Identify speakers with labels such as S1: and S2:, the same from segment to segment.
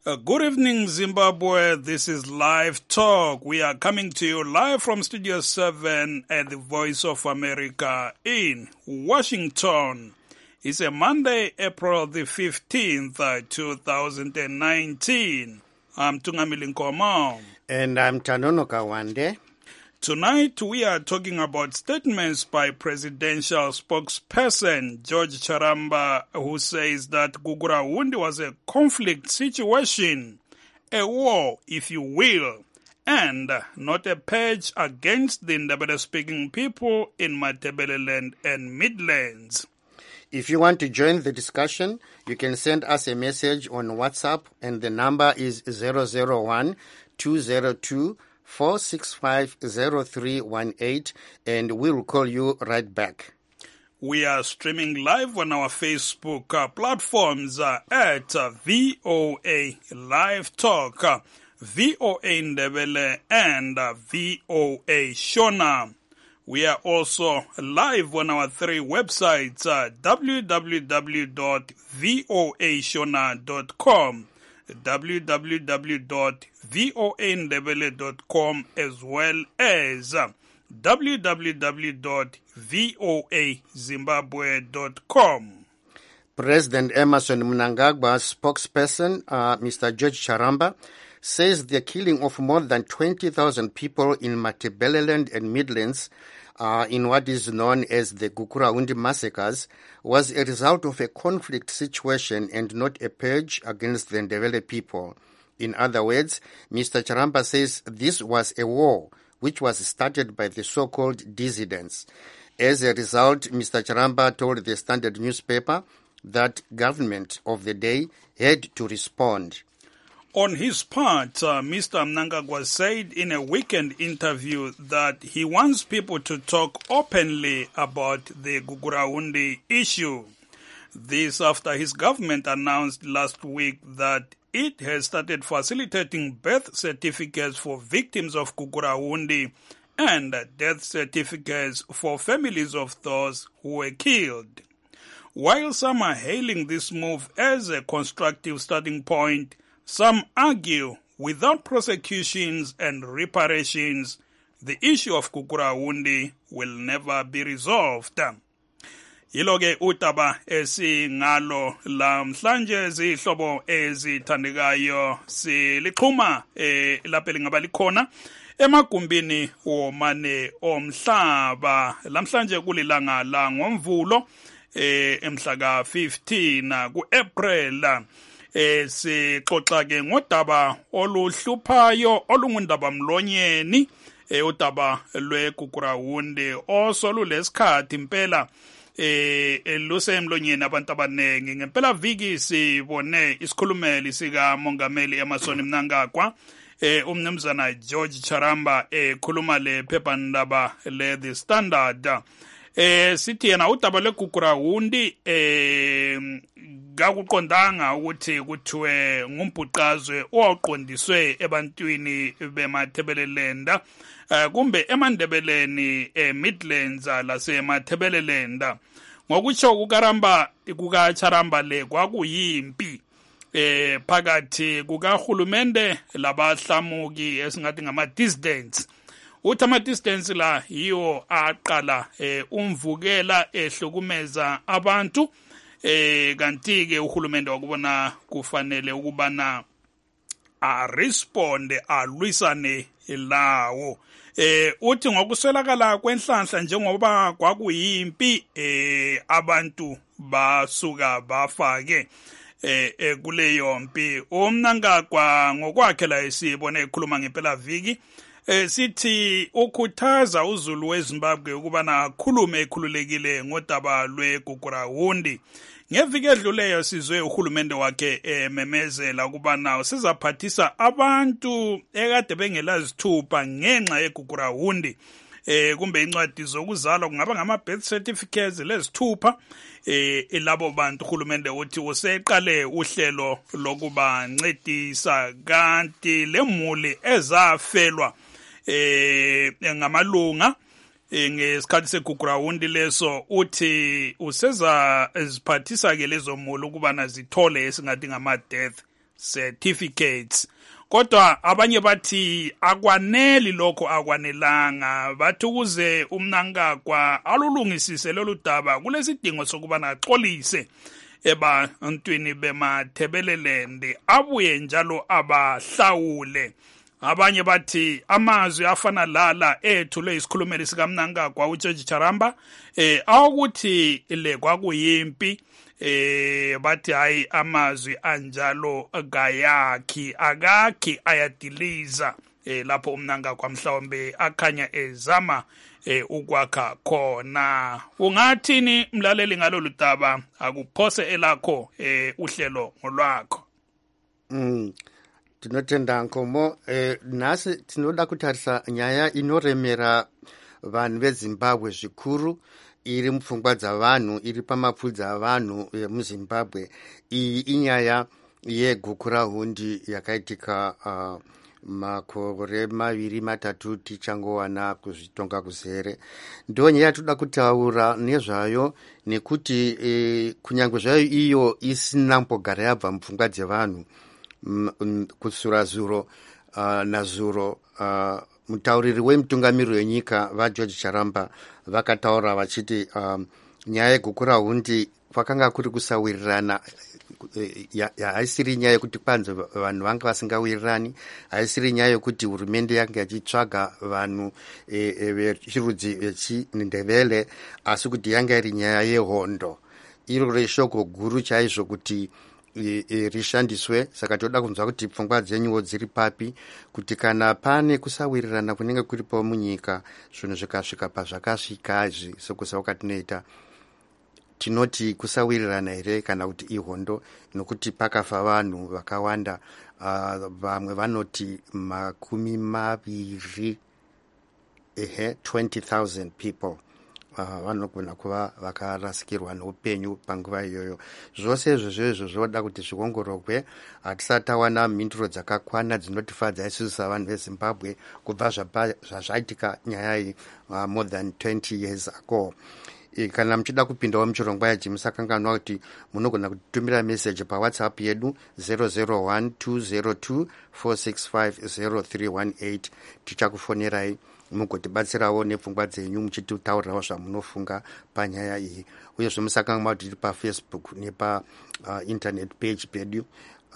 S1: Good evening, Zimbabwe. This is Live Talk. We are coming to you live from Studio 7 at the Voice of America in Washington. It's a Monday, April the 15th, 2019. I'm Tungamili Nkomo.
S2: And I'm Tanono Kawande.
S1: Tonight we are talking about statements by presidential spokesperson George Charamba, who says that Gugurahundi was a conflict situation, a war, if you will, and not a purge against the Ndebele-speaking people in Matabeleland and Midlands.
S2: If you want to join the discussion, you can send us a message on WhatsApp, and the number is 001-202-465-0318, and we'll call you right back.
S1: We are streaming live on our Facebook platforms at VOA Live Talk, VOA Ndebele, and VOA Shona. We are also live on our three websites, www.voashona.com, www.voandebele.com, as well as www.voazimbabwe.com.
S2: President Emmerson Mnangagwa's spokesperson, Mr. George Charamba, says the killing of more than 20,000 people in Matabeleland and Midlands in what is known as the Gugurahundi massacres was a result of a conflict situation and not a purge against the Ndebele people. In other words, Mr. Charamba says this was a war which was started by the so-called dissidents. As a result, Mr. Charamba told the Standard newspaper that government of the day had to respond.
S1: On his part, Mr. Mnangagwa said in a weekend interview that he wants people to talk openly about the Gugurahundi issue. This after his government announced last week that it has started facilitating birth certificates for victims of Gugurahundi and death certificates for families of those who were killed. While some are hailing this move as a constructive starting point, some argue without prosecutions and reparations, the issue of Gugurahundi will never be resolved. Yiloke utaba esingalo lamhlanje zihlobo ezithandekayo silixhuma lapha lingaba likhona emagumbini womane omhlaba. Lamhlanje kulilanga la ngoMvulo emhla ka 15 kuApril. Sixoxa ke ngodaba oluhluphayo olungundaba mlonyeni udaba lweGugurahundi osolulesikhathi impela lusemlonyeni abantu abaningi. Ngempela viki sibone isikhulumeli sika Mongameli Emmerson Mnangagwa umnumzana George Charamba ekhuluma lephephandaba le The Standard. Sithi yena udaba lweGugurahundi kakuqondanga ukuthi kuthiwe ngumbhuqazwe owaqondiswe ebantwini beMatabeleland kumbe eMandebeleni Midlands lasematabeleland. Ngokutsho kukaCharamba le kwakuyimpi phakathi kukahulumende labahlamuki esingathi ngama-dissidents. Uthi ama-dissidents la yiwo aqala umvukela ehlukumeza abantu kanti ke uhulumende wakubona kufanele ukubana responde alwisane lawo. Uthi ngokuswelakala kwenhlanhla njengoba kwakuyimpi abantu basuka bafake kuleyo mpi. Umnangagwa ngokwakhe la esibone ekhuluma ngempela viki sithi ukhuthaza uZulu weZimbabwe ukubana akhulume ekhululekile ngodaba lweGugurahundi. Ngeviki edluleyo sizwe uhulumende wakhe memezela ukubana usizaphathisa abantu ekade bengelazithupha ngenxa yeGugurahundi. Kumbe incwadi zokuzalwa kungaba ngama-birth certificates lezithupha. Labo bantu uhulumende uthi useqale uhlelo lokuba ncedisa kanti lemuli ezafelwa ngamalunga ngesikhathi seGugurahundi leso uthi useza eziphathisa ke lezo mulu ukubana zithole esingathi ngama death certificates. Kodwa abanye bathi akwaneli lokho akwanelanga, bathi ukuze uMnangagwa alulungisise lolu daba kulesidingo sokubana axolise ebantwini bemaThebeleland abuye njalo abahlawule. Abanye bathi amazwi afana lala ethulwe isikhulumeli sikaMnangagwa uGeorge Charamba awukuthi le kwakuyimpi bathi hayi amazwi anjalo akakhi ayadiliza lapho uMnangagwa mhlawumbe akhanya ezama ukwakha khona. Ungathini mlaleli ngalolu daba? Akuphose elakho uhlelo ngolwakho.
S2: Tinotenda Nkomo. Nasi tinoda kutarisa nyaya inoremera vanhu veZimbabwe zvikuru, iri mupfungwa dzavanhu, iri pamapfudzi avanhu muZimbabwe. Iyi inyaya yeGukurahundi yakaitika makore 2-3 tichangowana kuzvitonga kuzere. Ndonyaya toda kutaura nezvayo nekuti kunyange zvayo iyo isina mbogara yabva mupfungwa dzevanhu kusura zuro nazuro, mutauriri wemutungamiriri wenyika vaGeorge Charamba vakataura vachiti nyaya yeGukurahundi kwakanga kuri kusawirirana. Haisiri nyaya yekuti kwanzi vanhu vanga vasingawirirani, haisiri nyaya yekuti hurumende yanga yachitsvaga vanhu vechirudzi vechindevele, asi kuti yanga iri nyaya yehondo. Iro reshoko guru chaizvo kuti rishandiswe. Saka toda kunzwa kuti pfungwa dzenyuwo dziri papi, kuti kana pane kusawirirana kunenge kuripo munyika, zvinhu zvikasvika pazvakasvika izvi sokusauka tinoita, tinoti kusawirirana here kana kuti ihondo, nokuti pakafa vanhu vakawanda. Vamwe vanoti 20,000 people vanogona kuva vakarasikirwa noupenyu panguva iyoyo. Zvose izvozvo zvoda kuti zviongororwe. Hatisati tawana mhinduro dzakakwana dzinotifadza isusu savanhu veZimbabwe kubva zvazvaitika nyaya iyi more than 20 years ago. Kana muchida kupindawo muchirongwa yachi musakanganwa kuti munogona kutumira message paWhatsApp yedu 001-202-465-0318. Tichakufonerai mugotibatsirawo nepfungwa dzenyu muchitaurirawo zvamunofunga panyaya iyi. Uyezve musakanganwa kuti tiri paFacebook nepa internet page pedu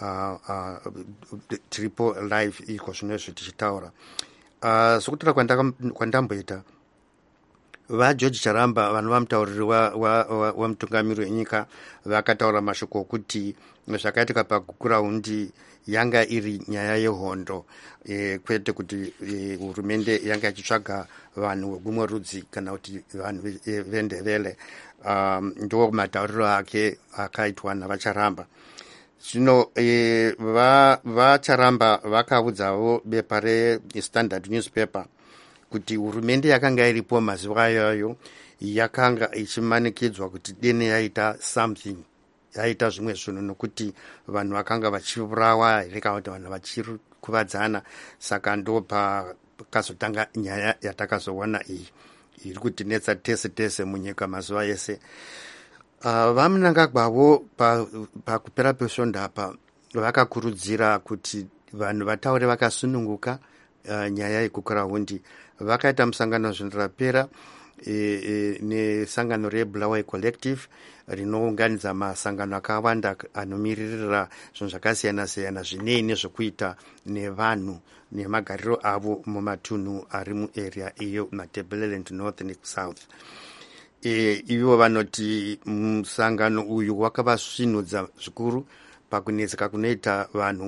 S2: tiripo live iko zvinezvo tichitaura. Sokutora kwandamboita vaGeorge Charamba, vanhu vamutauriri wamutungamiriri wenyika, vakataura mashoko okuti zvakaitika paGukurahundi yanga iri nyaya yehondo, kwete kuti hurumende yanga ichitsvaga vanhu vegumwe rudzi kana kuti vanhu vendevele. Ndo matauriro ake akaitwa navaCharamba. Zvino vaCharamba vakaudzawo bepa reStandard newspaper kuti hurumende yakanga iripo mazuva ayoyo yakanga ichimanikidzwa kuti dene yaita something, yaita zvimwe zvinhu, nokuti vanhu vakanga vachiurawa here kana kuti vanhu vachikuvadzana. Saka ndo pakazotanga nyaya yatakazowana iyi iri kutinetsa tese munyika mazuva ese. VaMnangagwavo pakupera kwesvondo apa vakakurudzira kuti vanhu vataure vakasununguka nyaya yeGukurahundi. Vakaita musangano zvinhu rapera nesangano reBulawayo Collective rinounganidza masangano akawanda anomiririra zvinhu zvakasiyana-siyana zvinei nezvokuita nevanhu nemagariro avo mumatunhu ari muarea iyo maThebeleland North neSouth. Ivo vanoti musangano uyu wakavasvinudza zvikuru pakunetseka kunoita vanhu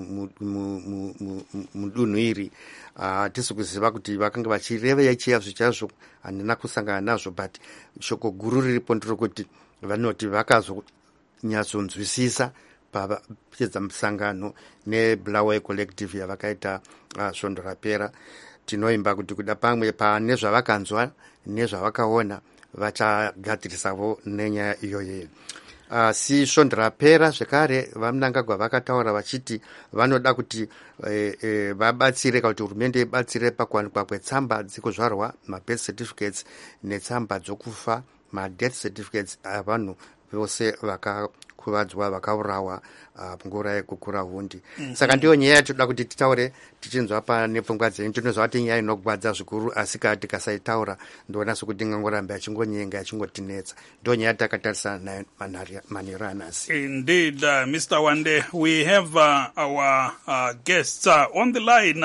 S2: mudunhu iri. Hatisi kuziva kuti vakanga vachirevei chiyazvo chazvo, handina kusangana nazvo, but shoko guru riripo nderokuti vanoti vakazonyatsonzwisisa pavapedza musangano neBulawayo Collective yavakaita svondo rapera. Tinoimba kuti kuda pamwe pane zvavakanzwa nezvavakaona vachagadzirisavo nenyaya iyoyo. Si svondo rapera zvekare vaMnangagwa vakataura vachiti vanoda kuti vabatsire, kuti hurumende ibatsire pakuwanikwa kwetsamba dzekuzvarwa, mabirth certificates, netsamba dzokufa, madeath certificates avanhu vose vakakuvadzwa vakaurawa nguva yegukurahundi. Saka ndiyo nyaya yatoda kuti titaure tichinzwa nepfungwa dzenyu. Tinozwa kuti nyaya inogwadza zvikuru, asi tikasaitaura ndoona sokuti ingangoramba yachingonyenga yachingotinetsa. Ndiyo nyaya takatarisa nayo manheru anhasi.
S1: Indeed, Mr. Wande, we have our guests on the line.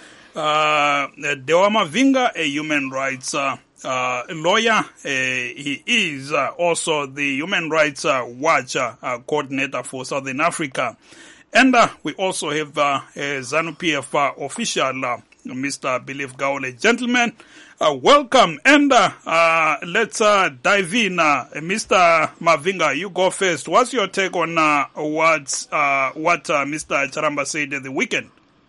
S1: Dewa Mavinga, a human rights lawyer. He is also the Human Rights Watch coordinator for Southern Africa. And we also have a ZANU-PF official, Mr. Believe Gaule. Gentlemen, welcome. And let's dive in. Mr. Mavinga, you go first. What's your take on what Mr. Charamba said at the weekend?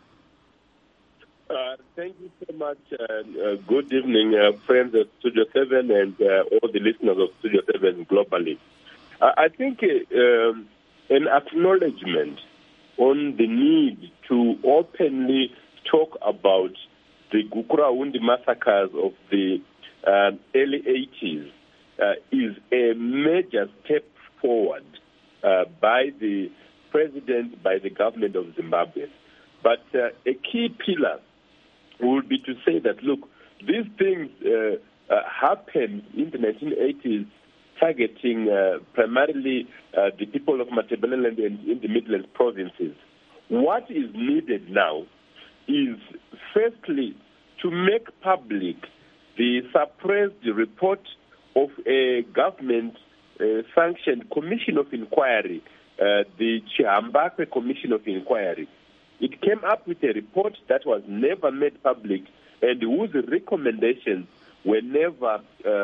S3: Thank you so much. Good evening, friends of Studio 7 and all the listeners of Studio 7 globally. I think an acknowledgement on the need to openly talk about the Gukurahundi massacres of the early 80s is a major step forward by the president, by the government of Zimbabwe. But a key pillar would be to say that, look, these things happened in the 1980s, targeting primarily the people of Matabeleland and in the Midlands provinces. What is needed now is, firstly, to make public the suppressed report of a government-sanctioned commission of inquiry, the Chihambakwe Commission of Inquiry. It came up with a report that was never made public and whose recommendations were never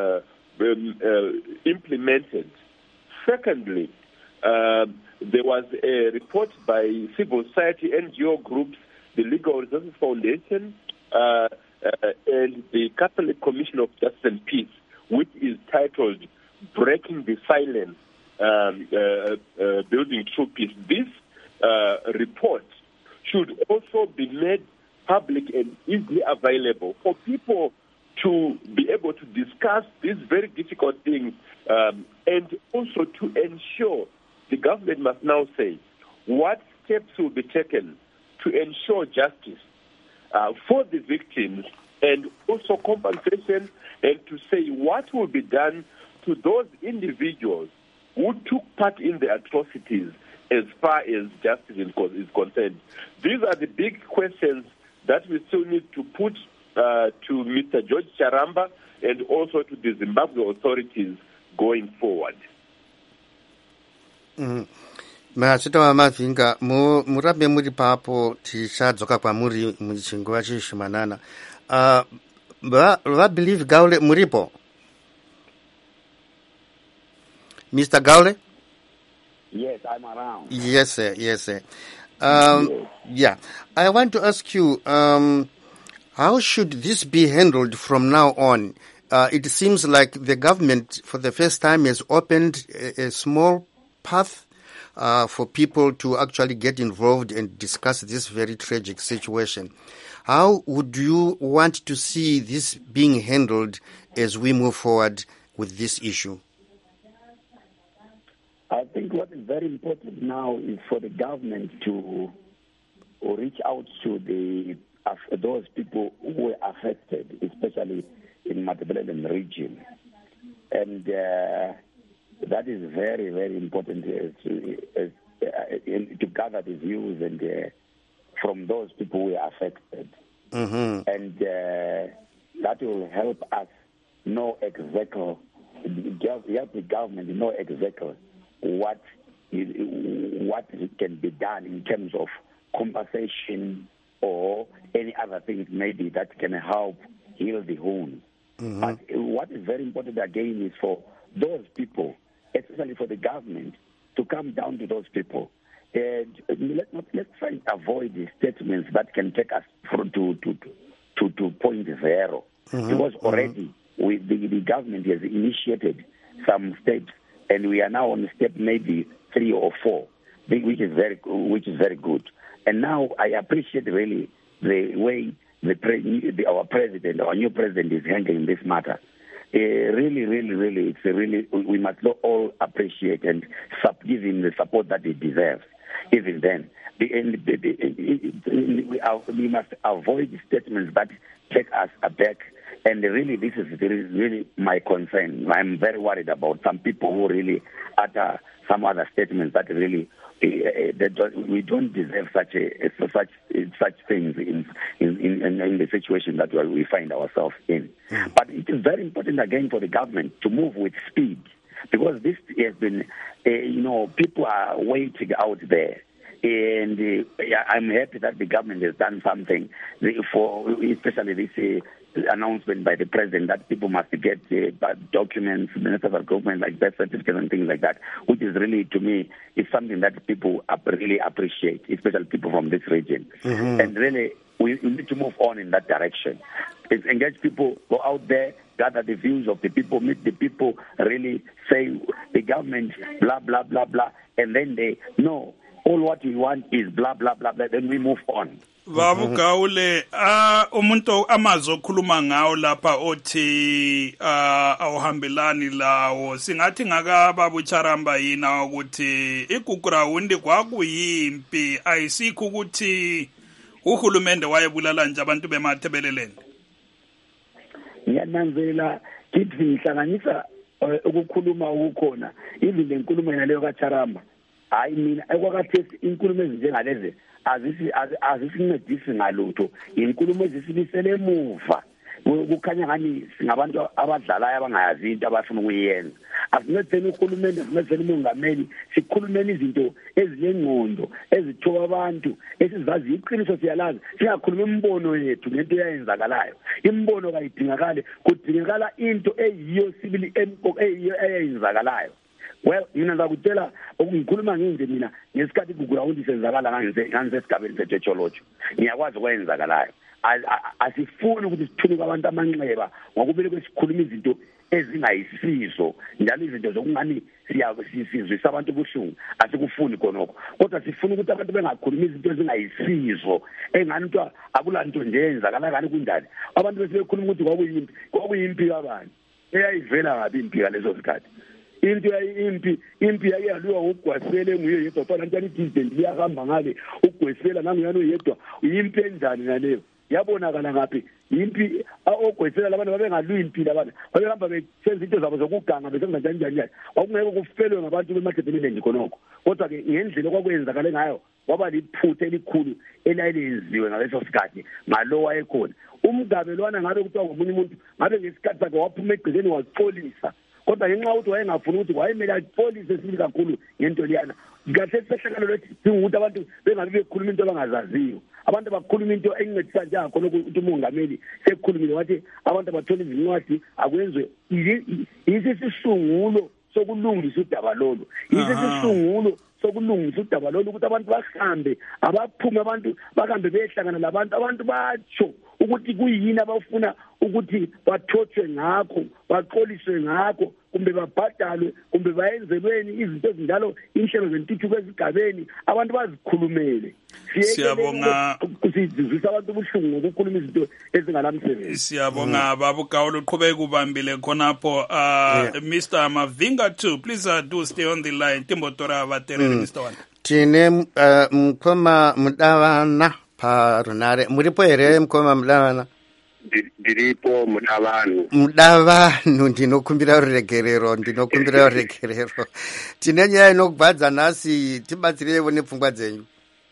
S3: implemented. Secondly, there was a report by civil society NGO groups, the Legal Resources Foundation, and the Catholic Commission of Justice and Peace, which is titled Breaking the Silence, Building True Peace. This report should also be made public and easily available for people to be able to discuss these very difficult things, and also to ensure the government must now say what steps will be taken to ensure justice for the victims and also compensation, and to say what will be done to those individuals who took part in the atrocities as far as justice is concerned. These are the big questions that we still need to put to Mr. George Charamba and also to the Zimbabwe authorities going forward.
S2: Machitawa Mavinga, murambe muri papo tichadzoka kwamuri muchinguva chishumanana. Believe Gaule muripo? Mr. Gaule?
S4: Yes, I'm around.
S2: Yes, sir. Yes, sir. Yeah. I want to ask you, how should this be handled from now on? It seems like the government, for the first time, has opened a small path for people to actually get involved and discuss this very tragic situation. How would you want to see this being handled as we move forward with this issue?
S4: I think what is very important now is for the government to reach out to those people who were affected, especially in Matabeleland region. And that is very, very important to gather the views and from those people who were affected. Mm-hmm. And that will help us know exactly, help the government know exactly what can be done in terms of compensation or any other things maybe that can help heal the wound. Mm-hmm. But what is very important again is for those people, especially for the government, to come down to those people. And let's try to avoid the statements that can take us to point zero. Mm-hmm. Because already the government has initiated some steps, and we are now on step maybe 3 or 4, which is very good. And now I appreciate really the way our new president is handling this matter. really, it's really, we must all appreciate and give him the support that he deserves. Even then, we must avoid statements that take us aback. And really, this is really my concern. I'm very worried about some people who really utter some other statements that really we don't deserve such things in the situation that we find ourselves in. But it is very important again for the government to move with speed, because this has been, people are waiting out there. And I'm happy that the government has done something for, especially this announcement by the president that people must get documents, ministers of government like birth certificates and things like that, which is really, to me, is something that people really appreciate, especially people from this region. And really, we need to move on in that direction. It's engage people, go out there, gather the views of the people, meet the people, really say the government, blah, blah, blah, blah, and then they know all what we want is blah, blah, blah, blah, then we move on.
S1: Babu Gaule, umuntu amazokhuluma ngawo lapha othi awuhambelani lawo singathi ngaka Babu Charamba yina ukuthi iGugurawundi kwakuyimpi ayisikho ukuthi uhulumende wayebulala nje abantu bemathebeleleni.
S4: Ngiyananzela kithi ngihlanganisa ukukhuluma ukukhona even lenkulumo naleyo kaCharamba. Hayi mina ekwakathesi inkulumo ezinjengalezi azisincedisi ngalutho, inkulumo ezisibisele emuva. Kukhanya ngani singabantu abadlalayo abangayazi into abafuna ukuyenza. Asincedeni uhulumende, asincedeni umongameli, sikhulumeni izinto ezinengqondo ezithoba abantu esizazi iqiniso siyalazi, singakhuluma imbono yethu ngento eyenzakalayo. Imbono kayidingakale, kudingakala into eyiyo sibili eyiyo eyenzakalayo. Well, mina ngakutshela ukungikhuluma nginje mina ngesikhathi iGugurawundi senzakala ngangisesigabeni sethechology. Ngiyakwazi okwenzakalayo. Asifuni ukuthi sithunike abantu amanxeba ngokubele kwesikhuluma izinto ezingayisizo njalo izinto zokungani siyazizwisa abantu ubuhlungu. Asikufuni khonokho. Kodwa sifuna ukuthi abantu bengakhuluma izinto ezingayisizo engani into akulanto nje yenzakala ngani kunjani. Abantu bese bekhuluma ukuthi kwakuyimpi kabani. Eyayivela ngabe impi ngalezo sikhathi. Impi yayalwa uGwesela nguye yedwa phela ntani dissident liyahamba ngale uGwesela nanguyana uyedwa impi enjani ngaleyo yabonakala ngaphi impi oGwesela labantu babengalwi impilo abantu babehamba besenza into zabo zokuganga besenza njani kwakungeke kufelwe ngabantu bemathebeleleni nje khonokho kodwa ke ngendlela okwakwenzakale ngayo waba liphutha elikhulu elayilenziwe ngaleso sikhathi ngalo wayekhona umgabelwana ngabe kuthiwa ngomunye umuntu ngabe ngesikhathi sakhe waphuma egcekeni waxolisa. Kodwa ngenxa ukuthi wayengafuni ukuthi wayemele apolice esibili kakhulu ngento liyana kahle sehlakalo lethi ukuthi abantu bengabe bekhuluma into abangazaziyo, abantu bakhuluma into encedisa nje akho ukuthi umongameli sekhulumile wathi abantu abathola izincwadi akwenziwe isisisungulo sokulungisa udaba lolu, isisisungulo sokulungisa udaba lolu ukuthi abantu bahambe abaphume abantu bahambe behlangana labantu abantu batsho ukuthi kuyini abafuna ukuthi bathothwe ngakho baxoliswe ngakho kumbe babhadalwe kumbe bayenzelweni izinto ezinjalo inhlelo zentuthuko ezigabeni abantu bazikhulumele.
S1: Siyabonga
S4: sizizwisa abantu ubuhlungu ngokukhuluma izinto ezingalamsebenzi.
S1: Siyabonga Babu Gaule uqhubeka ubambile khonapho. Mr. Mavinga too, please do stay on the line. Timbotora baterere Mr. Wanda.
S2: Tine mkhoma Mudavana Parunare muripo ere mkhoma Mudavana
S3: Diripo
S2: Mudavanu ndinokumbira ruregerero tine nyaya inokubhadza nhasi tibatsirevo nepfungwa dzenyu.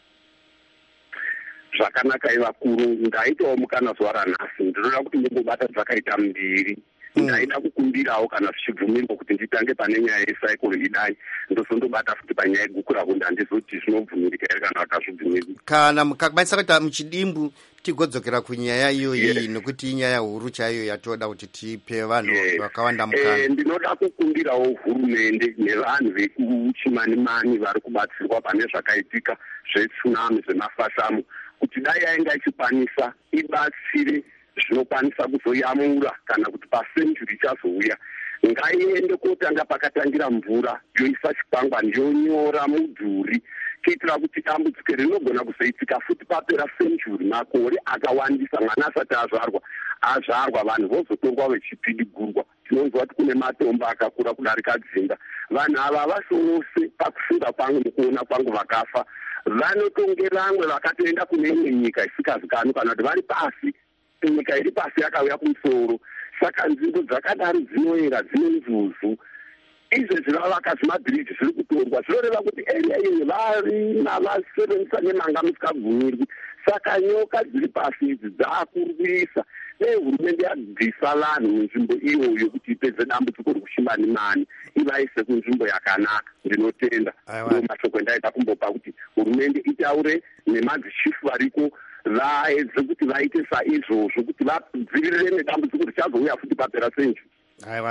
S3: Zvakanaka ivakuru ndaitawo mukana zuva ranhasi ndinoda kuti ndimbobata zvakaita mbiri. Ndaida kukumbirawo kana zvichibvumirwa kuti nditange pane nyaya yesaikoro idai ndozondobata futi panyaya yeGugurawundi handizoti zvinobvumirika here kana kuti hazvibvumirwi.
S2: Kana mukakwanisa kuita muchidimbu tigodzokera kunyaya iyoyi nokuti inyaya huru chaiyo yatoda kuti tipe vanhu vakawanda mukana.
S3: Ndinoda kukumbirawo hurumende nevanhu vekuchimanimani vari kubatsirwa pane zvakaitika zvetsunami zvemafashamu kuti dai yainga ichikwanisa ibatsire zvinokwanisa kuzoyamura kana kuti pasenjuri ichazouya ngaiende kotanga pakatangira mvura yoisa chikwangwani yonyora mudhuri
S5: kuitira kuti dambudziko rinogona kuzoitika futi papera century, makore akawandisa, mwana asati azvarwa vanhu vozotorwa vechipidigurwa. Tinonzwa kuti kune matombo akakura kudarika dzinga. Vanhu ava vasose pakufunga kwangu nekuona kwangu vakafa vanotonge vamwe vakatoenda kune imwe nyika isikazikanwi kana kuti vari pasi, nyika iri pasi yakauya kumusoro. Saka nzvimbo dzakadaro dzinoera dzine nzuzu. Izvezvi vavaka zvimabhiriji zviri kutorwa zvinoreva kuti area iyi vari navasevenzisa nemanga musikabvumirwi. Saka nyoka dziri pasi idzi dzaakurwisa. Hurumende yabvisa vanhu munzvimbo iyoyo kuti ipedze dambudziko rekushimba nemani ivaise kunzvimbo yakanaka. Ndinotenda mashoko ndaida kumbopa kuti hurumende itaure nemadzishifu variko vaedze kuti vaite saizvozvo kuti vadzivirire nedambudziko richazouya futi papera century.
S2: Aiwa,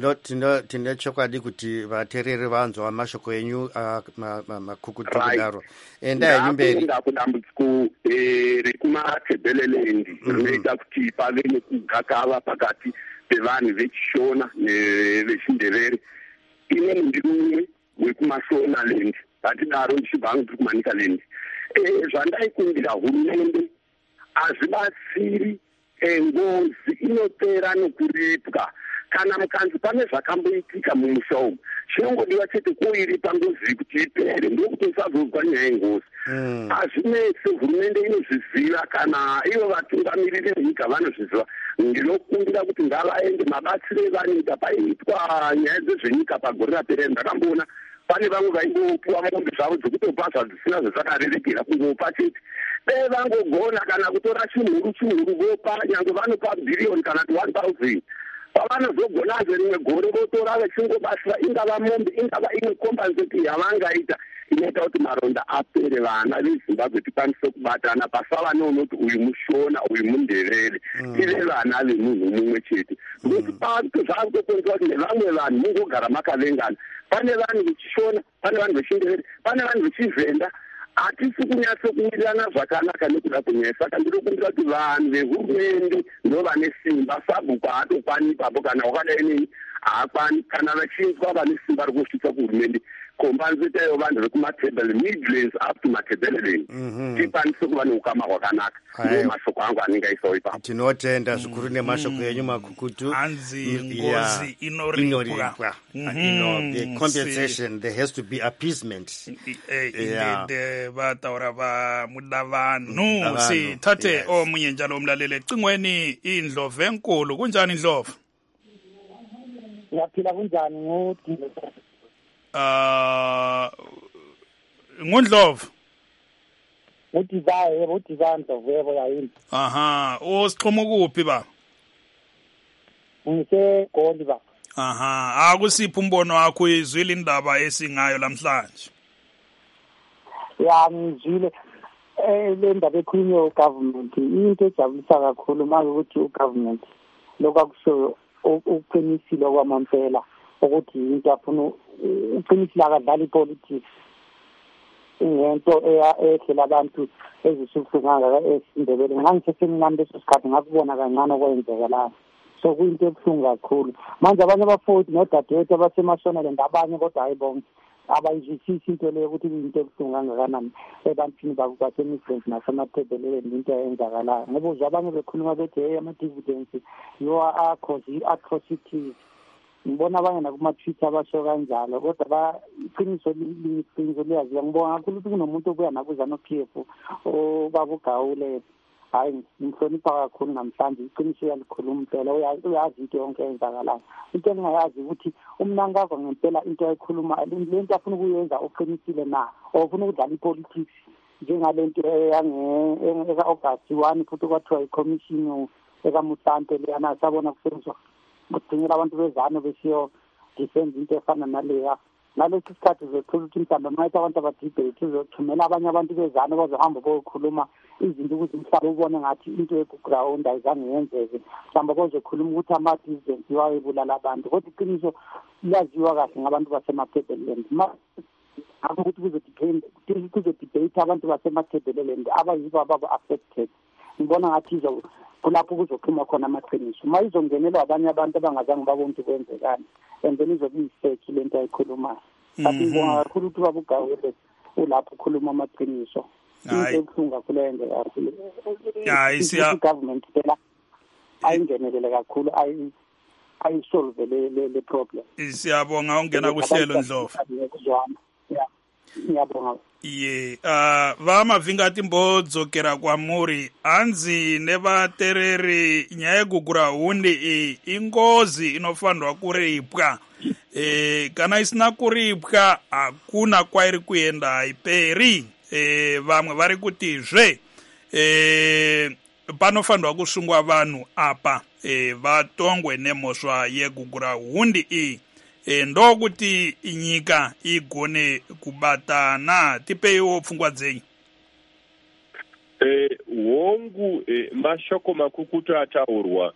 S2: tine chokwadi kuti vateereri vanzwa mashoko enyu makukutu kudaro. Enda mberi
S5: kudambudziko rekumaTebeleland rinoita kuti pave nekugakava pakati pevanhu vechishona nevechindevere. Ine mundiri umwe wekumaShonaland, ngatidaro ndichibva hangu tiri kuManicaland. Zvandaikumbira hurumende hazvibatsiri, ngozi inopera nokuripwa. Kana mukanzi pane zvakamboitika mumusha umu, chinongodiwa chete koiripa ngozi kuti ipere, ndokuti usazozwa nyaya yengozi. Hazvinetse, hurumende inozviziva, kana ivo vatungamiriri venyika vanozviziva. Ndinokumbira kuti ngavaende mabatsire evanyika paiitwa nyaya dzezvenyika pagore rapera. Ndakamboona pane vamwe vaingopuwa mombe zvavo dzekutopa zvadzisina zvezvakarerekera kungopa chete. Dai vangogona kana kutora chimhuru vopa, nyange vanopa bhiriyoni kana 1,000. Pavanozogonazve rimwe gore votora vechingobatsira, ingava mombe ingava imwe kombanzeti yavangaita inoita kuti maronda apere. Vana veZimbabwe tikwanise kubatana, pasava neunoti uyu mushona uyu mundevere, tive vana vemunhu mumwe chete. Ngokuti zvakutokonzwa kuti nevamwe vanhu mungogara makavengana. Pane vanhu vechishona, pane vanhu vechindevere, pane vanhu vechivenda. Hatisi kunyatso kuwirirana zvakanaka nekuda kwenyaya. Saka ndinokumbira kuti vanhu vehurumende ndo vane simba. Sabhuku haatokwani ipapo, kana wakadai nei haakwani. Kana vachinzwa vane simba rekusvitsa kuhurumende, kombanzetayo vanhu vekumatebele Midlands up to Matabeleland tikwanise kuva neukama hwakanaka. Ndiwo mashoko angu anenge aisawo ipapo.
S2: Tinotenda zvikuru nemashoko enyu makukutu.
S1: Hanzi ngozi inoripwa.
S2: The compensation, there has to be appeasement.
S1: Vataura vamuda vanhu. Sithathe omunye njalo umlaleli ecingweni iNdlovu enkulu. Kunjani Ndlovu?
S6: Ngiyaphila kunjani nguthi?
S1: nguNdlovu.
S6: Udiza Ndlovu yebo yayini.
S1: Aha, usixhuma kuphi ba?
S6: NgiseGoli ba.
S1: Aha, akusiphi umbono wakho izwile indaba esingayo namhlanje?
S6: Ya ngizwile le ndaba ekhulunywa ugovernment, into ejabulisa kakhulu manje ukuthi ugovernment lokho akusho uqinisile kwamampela ukuthi into afuna uqinisile akadlala ipolitics. Ingento ehlela abantu ezisuhlunganga esindebele. Ngangisesemncane leso sikhathi ngakubona kancane okwenzeka la. So kuyinto ebuhlungu kakhulu. Manje abanye abafowethu nodadewethu abaseMashonaland abanye kodwa hayibonke abayizwisisi into leyo ukuthi kuyinto ebuhlungu kangakanani ebantwini basemidlands nasemaTebeleland into eyenzakalayo. Ngoba uzwa abanye bekhuluma bethi hey ama-dividends yiwo cause i-atrocities. Ngibona abanye nakuma-Twitter basho kanjalo, kodwa iqiniso liyaziwa. Ngibonga kakhulu ukuthi kunomuntu obuya nakuza no-PF obaba uGawule. Hayi, ngihlonipha kakhulu namhlanje, iqiniso uyalikhuluma impela, uyazi into yonke eyenzakalayo. Into engingayazi ukuthi uMnangagwa ngempela into ayikhuluma le nto afuna ukuyenza oqinisile na, ofuna ukudlala ipolitics njengalento eka-August 1 futhi kwathiwa i-commission ekaMusante leyana sabona kusetshenziswa kudingela abantu bezano besiyo defend into efana naleya. Ngalesi sikhathi uzothola ukuthi mhlawumbe mayithi abantu abadibhate uzothumela abanye abantu bezano bazohamba bokhuluma izinto ukuthi mhlawumbe ubone ngathi into eground ayizange yenzeke. Mhlawumbe bazokhuluma ukuthi ama-dividends iwayebulala abantu, kodwa iqiniso liyaziwa kahle ngabantu basemaTebeleland. Ukuthi kuzodebate abantu basemaTebeleland abayibo ababa-affected. Ngibona ngathi kulapho kuzophuma khona amaqiniso. Uma izongenelwa abanye abantu abangazange babone ukuthi kwenzekani, and then izobe iyisearch le nto ayikhulumayo. Kanti ngibonga kakhulu ukuthi ubaba uGawule ulapho ukhuluma amaqiniso into ebuhlungu kakhulu eyenzeka kakhulu i-government phela ayingenelele kakhulu ayisolve le problem.
S1: Siyabonga ungena kuhlelo Ndlovu.
S6: Ngiyabonga.
S1: Ye vamavinga timbodzokera kwamuri hanzi nevatereri nyaya yegugurahundi ingozi inofanirwa kuripwa. Kana isina kuripwa hakuna kwairi kuenda haiperi. Vamwe vari kutizve panofanirwa kusungwa vanhu apa vatongwe nemhosva yegugurahundi iyi ndokuti nyika igone kubatana. Tipeiwo pfungwa dzenyu.
S3: Hongu mashoko makukutu ataurwa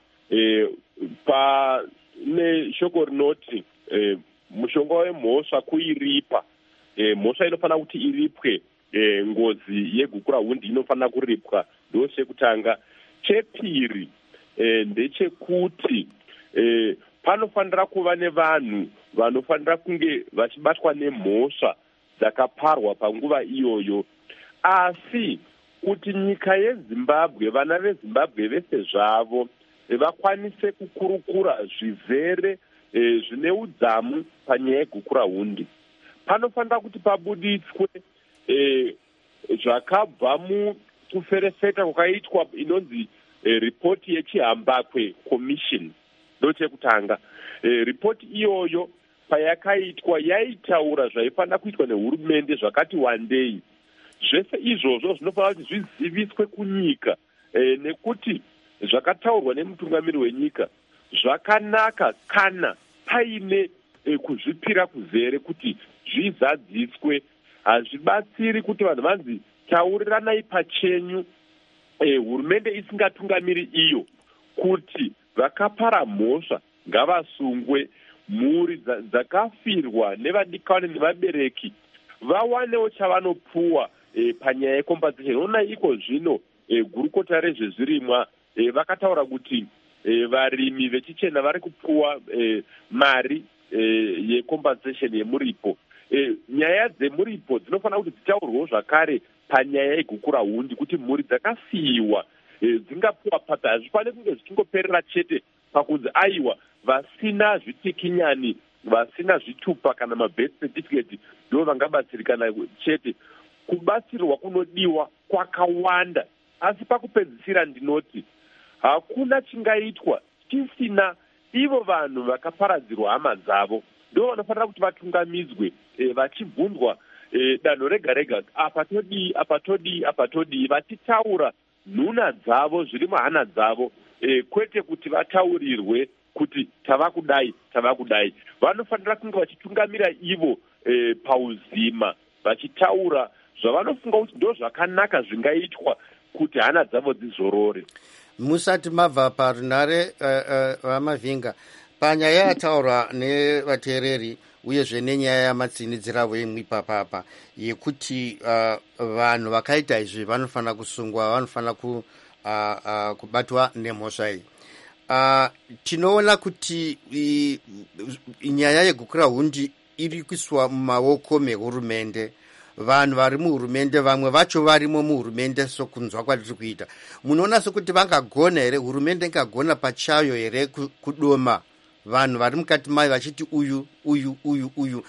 S3: pane shoko rinoti mushonga wemhosva kuiripa. Mhosva inofanira kuti iripwe, ngozi yegugurahundi inofanira kuripwa. Ndo chekutanga. Chepiri ndechekuti panofanira kuva nevanhu vanofanira kunge vachibatwa nemhosva dzakaparwa panguva iyoyo. Asi kuti nyika yeZimbabwe, vana veZimbabwe vese zvavo vakwanise kukurukura zvizere zvine udzamu panyaya yegugurahundi, panofanira kuti pabuditswe zvakabva mukuferefeta kwakaitwa inonzi ripoti yechihambakwe commission. Ndo chekutanga. Ripoti iyoyo payakaitwa yaitaura zvaifanira kuitwa nehurumende zvakati wandei. Zvese izvozvo zvinofanira kuti zviziviswe kunyika, nekuti zvakataurwa nemutungamiri wenyika zvakanaka kana paine kuzvipira kuzere kuti zvizadziswe. Hazvibatsiri kuti vanhu vanzi tauriranai pachenyu, hurumende isingatungamiri iyo, kuti vakapara mhosva ngavasungwe, mhuri dzakafirwa nevadikani nevabereki vawanewo chavanopuwa panyaya yecompensation. Ona iko zvino gurukota rezvezvirimwa vakataura kuti varimi vechichena vari kupuwa mari yecompensation yemuripo. Nyaya dzemuripo dzinofanira kuti dzitaurwewo zvakare panyaya yegugurahundi, kuti mhuri dzakasiyiwa dzingapuwa pata. Hazvifaniri kunge zvichingoperera chete pakunzi aiwa vasina zvitikinyani, vasina zvitupa kana mabirth certificate ndo vangabatsirikana chete. Kubatsirwa kunodiwa kwakawanda. Asi pakupedzisira ndinoti hakuna chingaitwa tisina ivo vanhu vakaparadzirwa hama dzavo. Ndo vanofanira kuti vatungamidzwe, vachibvunzwa danho rega rega, apa todii, vachitaura nhuna dzavo zviri muhana dzavo, kwete kuti vataurirwe kuti tava kudai. Vanofanira kunge vachitungamira ivo pauzima, vachitaura zvavanofunga kuti ndo zvakanaka zvingaitwa kuti hana dzavo dzizorore.
S2: Musati mabva parunare vamavinga panyaya yataurwa nevateereri uyezve nenyaya yamatsinidziravo emwi papapa yekuti vanhu vakaita izvi vanofanira kusungwa, vanofanira kubatwa nemhosva iyi. Tinoona kuti nyaya yegugurahundi iri kuiswa mumaoko mehurumende. Vanhu vari muhurumende, vamwe vacho varimo muhurumende sokunzwa kwatiri kuita. Munoona sekuti vangagona here, hurumende ingagona pachayo here kudoma vanhu vari mukati mayo vachiti uyu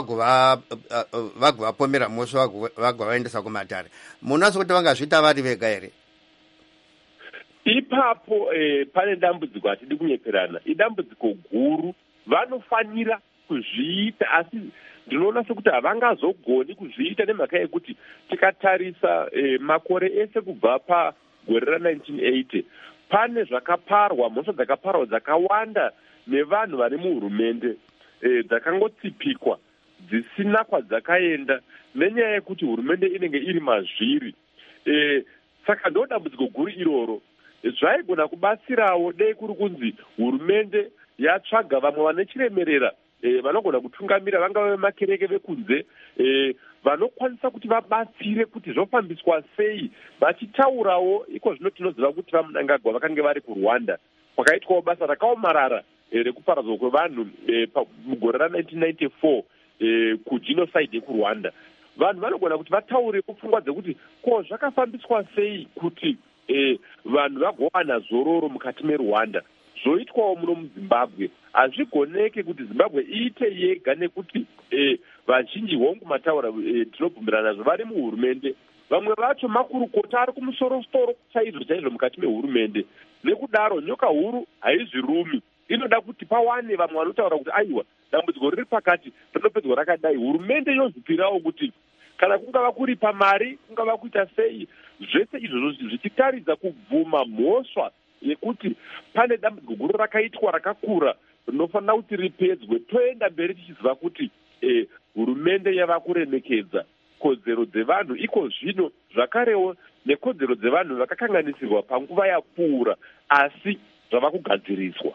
S2: vagovapomera mhosva vagovaendesa kumatare? Munoona sekuti vangazviita vari vega here?
S3: Ipapo pane dambudziko hatidi kunyeperana, idambudziko guru. Vanofanira kuzviita, asi ndinoona sekuti havangazogoni kuzviita nemhaka yekuti tikatarisa makore ese kubva pagore ra1980 pane zvakaparwa, mhosva dzakaparwa dzakawanda nevanhu vari muhurumende dzakangotsipikwa dzisina kwadzakaenda nenyaya yekuti hurumende inenge iri mazviri. Saka ndo dambudziko guru iroro. Zvaigona kubatsirawo dei kuri kunzi hurumende yatsvaga vamwe vane chiremerera vanogona kutungamira, vangave makereke vekunze, vanokwanisa kuti vabatsire kuti zvofambiswa sei, vachitaurawo. Iko zvino tinoziva kuti vaMnangagwa vakange vari kuRwanda, kwakaitwawo basa rakaomarara rekuparadzwa kwevanhu mugore ra1994 kugenocide yekuRwanda. vanhu vanogona kuti vataure kupfungwa dzekuti ko zvakafambiswa sei kuti vanhu vagowana zororo mukati meRwanda zvoitwawo muno muZimbabwe. Hazvigoneke kuti Zimbabwe iite yega nekuti vazhinji hongu mataura tinobvumirana nazvo vari muhurumende. Vamwe vacho makurukota ari kumusoro-soro chaizvo mukati mehurumende. Nekudaro nyoka huru haizvirumi, inoda kuti pawane vamwe vanotaura kuti aiwa dambudziko riri pakati rinopedzwa rakadai. Hurumende yozvipirawo kuti kana kungava kuripa mari, kungava kuita sei, zvese izvozvo zvichitaridza kubvuma mhosva yekuti pane dambudziko guru rakaitwa rakakura rinofanira kuti ripedzwe. Toenda mberi tichiziva kuti hurumende yava kuremekedza kodzero dzevanhu iko zvino, zvakarewo nekodzero dzevanhu vakakanganisirwa panguva yapfuura asi zvava kugadziriswa.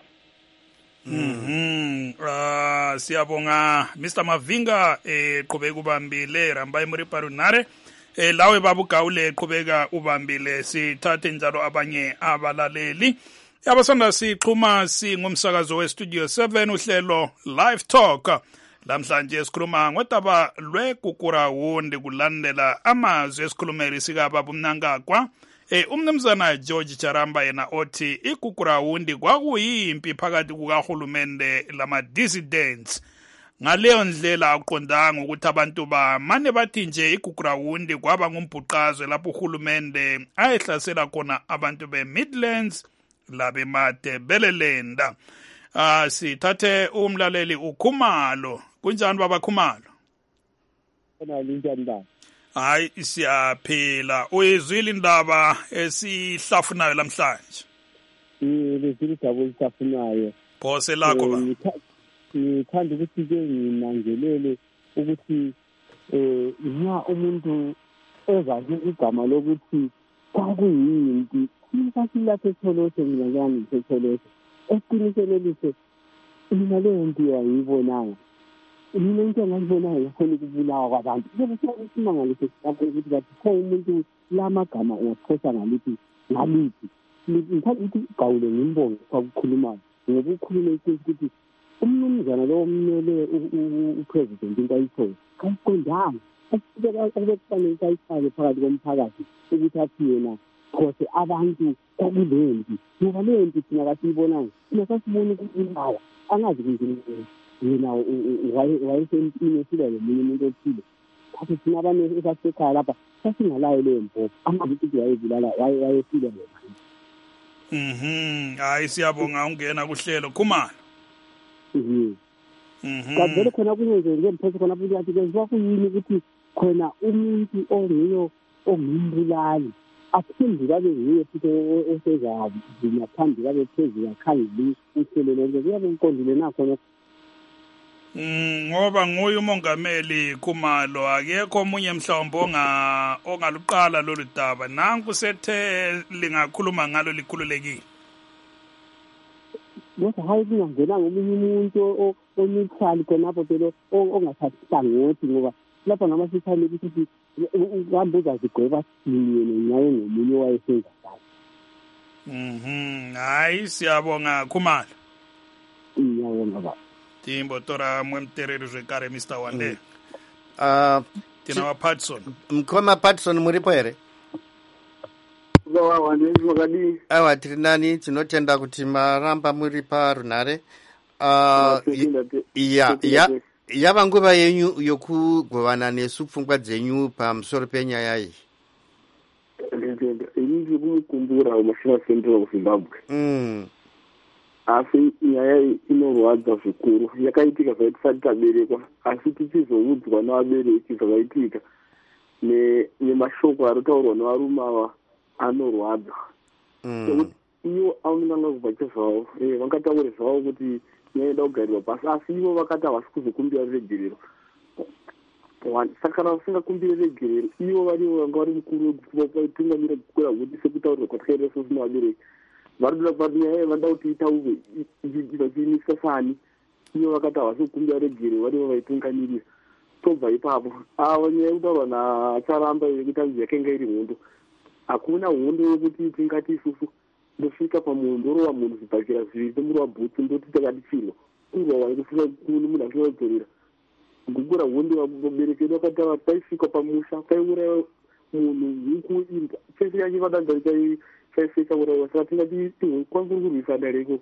S1: Siyabonga Mr. Mavinga qhubeka ubambile, rambai muri parunare lawe babugaule qhubeka ubambile. Sithathe njalo abanye abalaleli yabasanda sixhuma singumsakazo westudio 7 uhlelo Live Talk. Lamhlanje sikhuluma ngodaba lweGugurawundi kulandela amazwi esikhulumeli sikababa uMnangagwa. Umnumzana George Charamba yena othi iGugurawundi kwakuyimpi phakathi kukahulumende lama-dissidents. Ngaleyo ndlela aqondanga ukuthi abantu bamane bathi nje iGugurawundi kwaba ngumbhuqazwe lapho uhulumende ayehlasela khona abantu be-Midlands labe-Matabeleland. Sithathe umlaleli uKhumalo. Kunjani baba Khumalo? Hayi siyaphila. Uyizwile indaba esihlafunayo lamhlanje?
S7: Bezile indaba esihlafunayo.
S1: Phose lakho ba.
S7: Ngithanda ukuthi ke nginangelele ukuthi nxa umuntu ezazi igama lokuthi kwakuyimpi silathi etholose ngiyangani etholose esiqiniselelise mina leyo nto yayibonanga. Mina into engayibonayo yakhona ukubulawa kwabantu. Kusemangaliso ukuthi bathi kho umuntu lamagama ungaphosa ngalithi. Ngithanda ukuthi Gawule ngimbonge kwakukhulumayo. Ngoba ukhulume ukuthi umnumzana lo omele upresident into ayithola. Kayiqondanga. Akubekufanele ayifake phakathi komphakathi ukuthi athi yena phose abantu kwakulempi. Ngoba leyo nto thina kasiyibonanga. Thina sasibona ukubulawa. Angazi ukuthi yena wayesempini esila nomunye umuntu othile. Kanti thina abantu esasekhaya lapha sasingalayo leyo mpofu. Angazi ukuthi wayebulala wayesile ngobani.
S1: Hayi siyabonga ungena kuhlelo Khumalo.
S7: Kanti vele khona kunyenze ngemphoso khona futhi athi kwenziwa kuyini ukuthi khona umuntu ongiyo ongimbulali aphinde kabe ngiye futhi osezabi ngaphambi kabe phezulu akhangeli uhlelo lonke kuyabe uqondile nakho.
S1: Ngoba nguye umongameli Khumalo, akekho omunye mhlawumbe ongaluqala lolu daba. Nanku sethe lingakhuluma ngalo likhululekile.
S7: Ngoba hayi kungangenanga omunye umuntu oneutrali khonapho phela ongathathi hlangothi ngoba lapha ngamasithali ukuthi uhambe uzazigweba siniye nonyayo ngomunye wayesenza kahle.
S1: Hayi siyabonga Khumalo.
S7: Ngiyabonga baba.
S1: Timbo tora mwemtereri zvekare Mr. Wande. Tina wa Patson.
S2: Mkoma Patson muripo here? Awa tiri nani tinotenda kuti maramba muri parunare. Yava nguva yenyu yokugovana nesu pfungwa dzenyu pamusoro penyaya iyi.
S5: Inini kumukumbura umashina central Zimbabwe. Asi nyaya inorwadza zvikuru. Yakaitika zvatisati taberekwa, asi tichizoudzwa navabereki zvakaitika nemashoko aritaurwa nevarume ava anorwadza. Ivo aunangagubva chezvavo vangataure zvavo kuti nyaida kugarirwa pasi, asi ivo vakati havasi kuzokumbira regerero. Saka vasingakumbire regerero, ivo varivo vanga vari mukuru wekutungamira Gugurawundi sekutaurirwa kwatakaita sesu nevabereki. Varikuda kuti nyaya vanoda kuti itaurwe vachiimisa sani. Ivo vakati havasi kukumbira regerero, varivo vaitungamirira. Tobva ipapo ava nyaya yekutaurwa naCharamba yekuti anzi yakanga iri hondo. Hakuna hondo yokuti tingati isusu ndosvika pamunhu ndorova munhu zvibhakira zviviri ndomurova bhutsu ndoti takati chino kurwa waikufika kuni munhu achinodzorera.
S8: gugura hundi vabereki vedu vakataura kuti paisvika pamusha paiuraya munhu huku inda chese yacho vadanza chaurayiwa saka tingati kwanguri kurwisana reko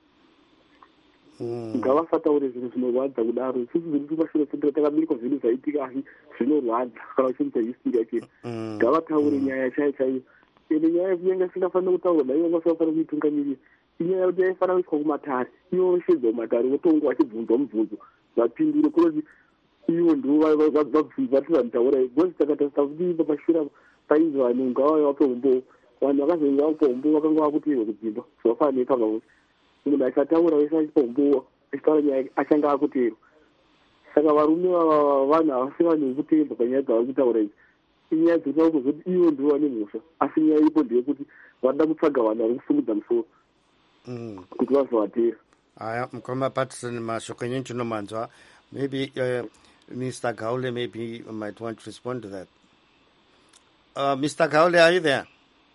S8: ngavasataure zvinhu zvinorwadza kudaro isusu zviri tumashure fetera takabereka zvinhu zvaitika asi zvinorwadza kana vachimisa history yachena ngavataure nyaya chaiyo chaiyo ende nyaya yekunyanga isingafanira kutaura naivo vasingafanira kuitungamirira inyaya yekuti yaifanira kuiswa kumatare ivo shedza kumatare votonga vachibvunzwa mubvunzo vapindure kunoti ivo ndivo vatira mutaurai bcause takatarisa kuti pamashura painzi vanhu ngavaya vapehombo vanhu vakazonga vapehombo vakanga vakuteerwa kudzimba zvavafanira neipanga vose munhu achataura wese achipehombo achitaura nyaya achanga akuteerwa saka varume vanhu havasi vanhu vekutemba panyaya dzavari kutaura idzi inyaya dzinotaura kuzoti ivo ndivo vane mhosva asi nyaya iripo ndeyekuti vanoda kutsvaga vanhu vari kusumudza musoro kuti vazovatera.
S2: Haya, Mukoma Patterson, mashoko enyu ndinomanzwa. Maybe Mr. Gaule, maybe you might want to respond to that. Mr. Gaule, are you there?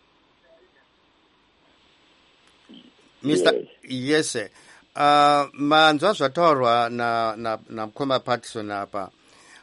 S2: Mr. Yes, sir. Manzwa zvataurwa na Mukoma Patterson apa.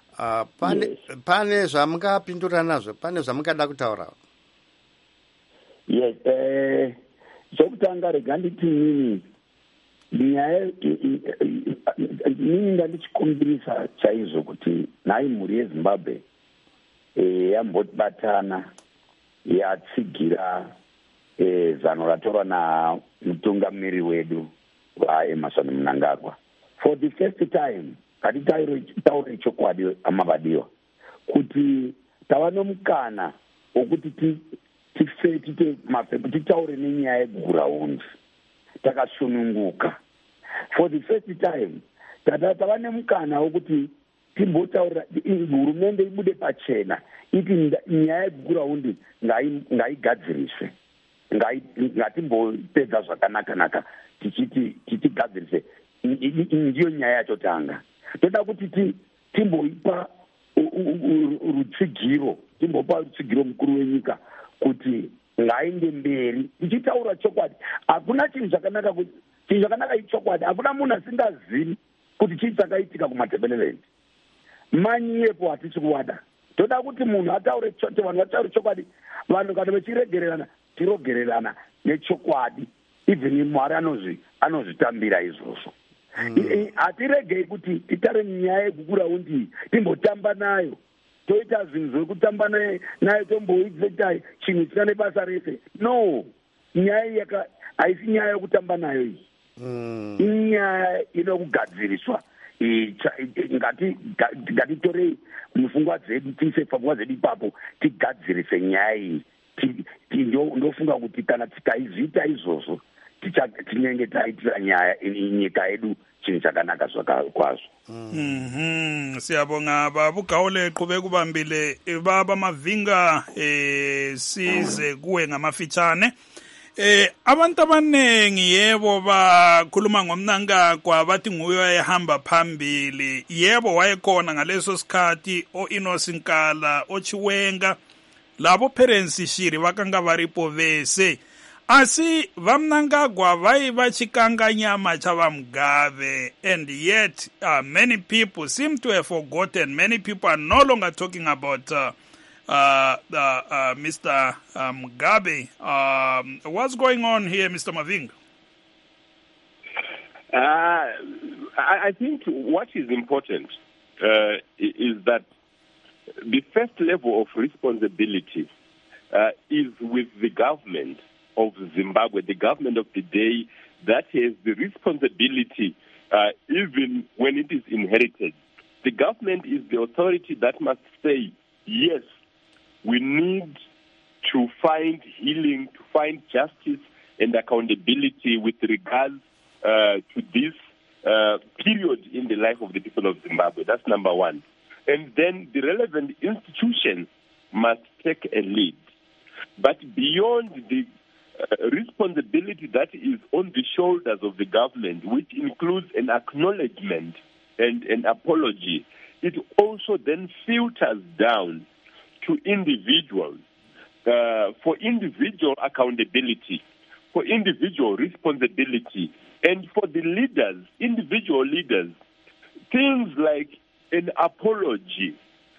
S2: Pane zvamungapindura nazvo, pane zvamungada kutaura.
S4: Yes, zvokutanga rega nditi nini nyaya inini ndandichikumbirisa chaizvo kuti nhai mhuri yezimbabwe yambobatana yatsigira zano ratorwa namutungamiri wedu vaEmmerson Mnangagwa. For the first time ngatitaure chokwadi amavadiwa kuti tava nomukana wokuti titaure nenyaya yeguraundi takasununguka. For the first time tava nemukana wokuti timbotaura hurumende ibude pachena iti nyaya yeguraundi ngaigadziriswe, ngatimbopedza zvakanaka tichigadzirise. Ndiyo nyaya yachotanga. Toda kuti timboipa rutsigiro mukuru wenyika kuti ngainde mberi tichitaura chokwadi. Hakuna chinhu chakanaka ichokwadi. Hakuna munhu asingazivi kuti chii chakaitika kuMatabeleland. Manyepo hatisi kuwada. Toda kuti munhu ataure vanhu vataure chokwadi. Vanhu kana vachiregererana tirogererana nechokwadi. Even Mwari anozvitambira izvozvo. Hatiregei kuti titare nyaya yeguraundi timbotamba nayo, toita zvinhu zvekutamba nayo tomboita chinhu chisina nebasa rese. No, nyaya haisi nyaya yekutamba nayo iyi. Inyaya inokugadziriswa. Ngatitorei mufungwa dzedu, tiise pfungwa dzedu ipapo tigadzirise nyaya iyi. Ndofunga kuti kana tikaizviita izvozvo tinenge taitira nyika yedu chinhu chakanaka kwazvo.
S1: Siyabonga baba uGaule qhubeka ubambile baba Mavinga size kuwe ngamafitshane. Abantu abanengi yebo bakhuluma ngomNangagwa bathi nguye wayehamba phambili. Yebo wayekhona ngaleso sikhathi oInosinkala oChiwenga labo parents shiri vakanga varipo vese. Asi vaMnangagwa vachikanga nyama cha vaMgabe, and yet many people seem to have forgotten. Many people are no longer talking about Mr. Mugabe. What's going on here, Mr. Mavinga?
S3: I think what is important is that the first level of responsibility is with the government of Zimbabwe, the government of the day that has the responsibility even when it is inherited. The government is the authority that must say, yes, we need to find healing, to find justice and accountability with regards to this period in the life of the people of Zimbabwe. That's number one. And then the relevant institutions must take a lead. But beyond the responsibility that is on the shoulders of the government, which includes an acknowledgement and an apology, it also then filters down to individuals for individual accountability, for individual responsibility, and for the leaders, individual leaders. Things like an apology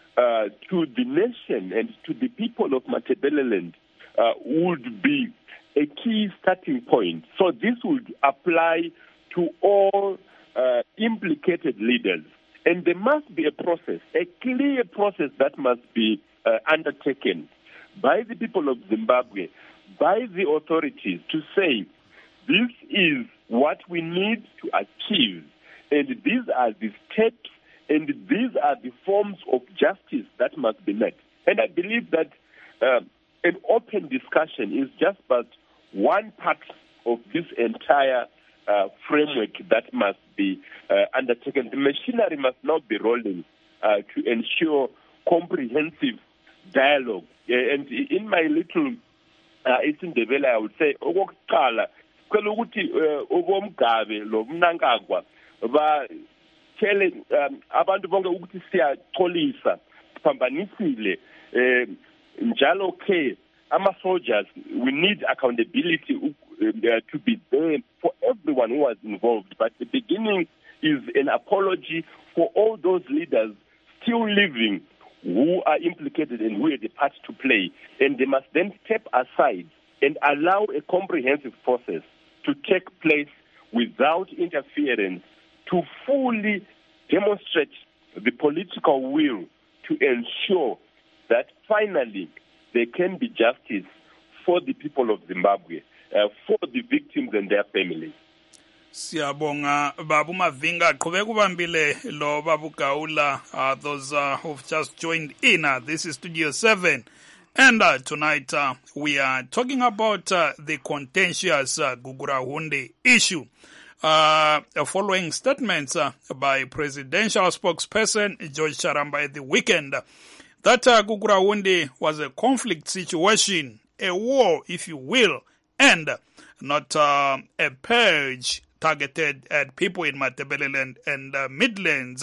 S3: to the nation and to the people of Matabeleland would be a key starting point. So this would apply to all implicated leaders. And there must be a process, a clear process that must be undertaken by the people of Zimbabwe, by the authorities, to say, this is what we need to achieve, and these are the steps, and these are the forms of justice that must be met. And I believe that an open discussion is just but one part of this entire framework that must be undertaken. The machinery must now be rolling to ensure comprehensive dialogue. And in my little isiNdebele, I would say, okokuqala kwela ukuthi obomgabe lo Mnangagwa batshele abantu bonke ukuthi siyaxolisa siphambanisile njalo ke ama-soldiers, we need accountability to be there for everyone who was involved. But the beginning is an apology for all those leaders still living who are implicated and who had a part to play. And they must then step aside and allow a comprehensive process to take place without interference to fully demonstrate the political will to ensure that finally there can be justice for the people of Zimbabwe, for the victims and their families.
S1: Siyabonga Babu Mavinga, qhubeka ubambile lo Babu Gaula, those who've just joined in. This is Studio 7. And tonight we are talking about the contentious Gugurahundi issue. Following statements by presidential spokesperson George Charamba at the weekend that Gugurahundi was a conflict situation, a war, if you will, and not a purge targeted at people in Matabeleland and Midlands.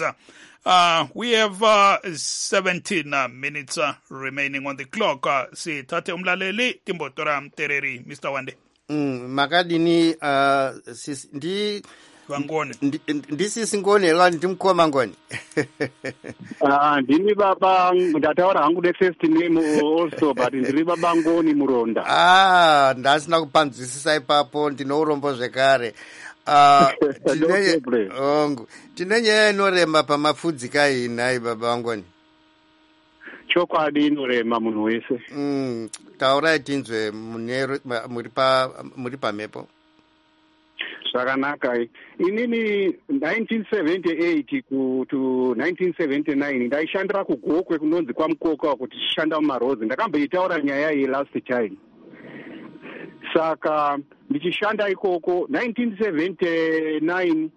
S1: We have 17 minutes remaining on the clock. Si tate umlaleli Timbotora Mtereri, Mr. Wande.
S2: Makadini ndisisi ngoni la ndimkoma ngoni.
S9: Ndini baba ndataura hangu the first name also, but ndiri baba ngoni Muronda.
S2: Ndasina kupanzwisisa ipapo ndinourombo zvekare. Tinenye inorema pamapfudzi kainai baba wangoni.
S9: Chokwadi inorema munhu wese.
S2: Taurai tinzwe muri pamhepo.
S9: Zvakanaka. Inini 1978 to 1979 ndaishandira kugokwe kunonzi kwaMukoka kuti chishanda mumarodzi. Ndakamboitaura nyaya iyi last time. Saka ndichishanda ikoko 1979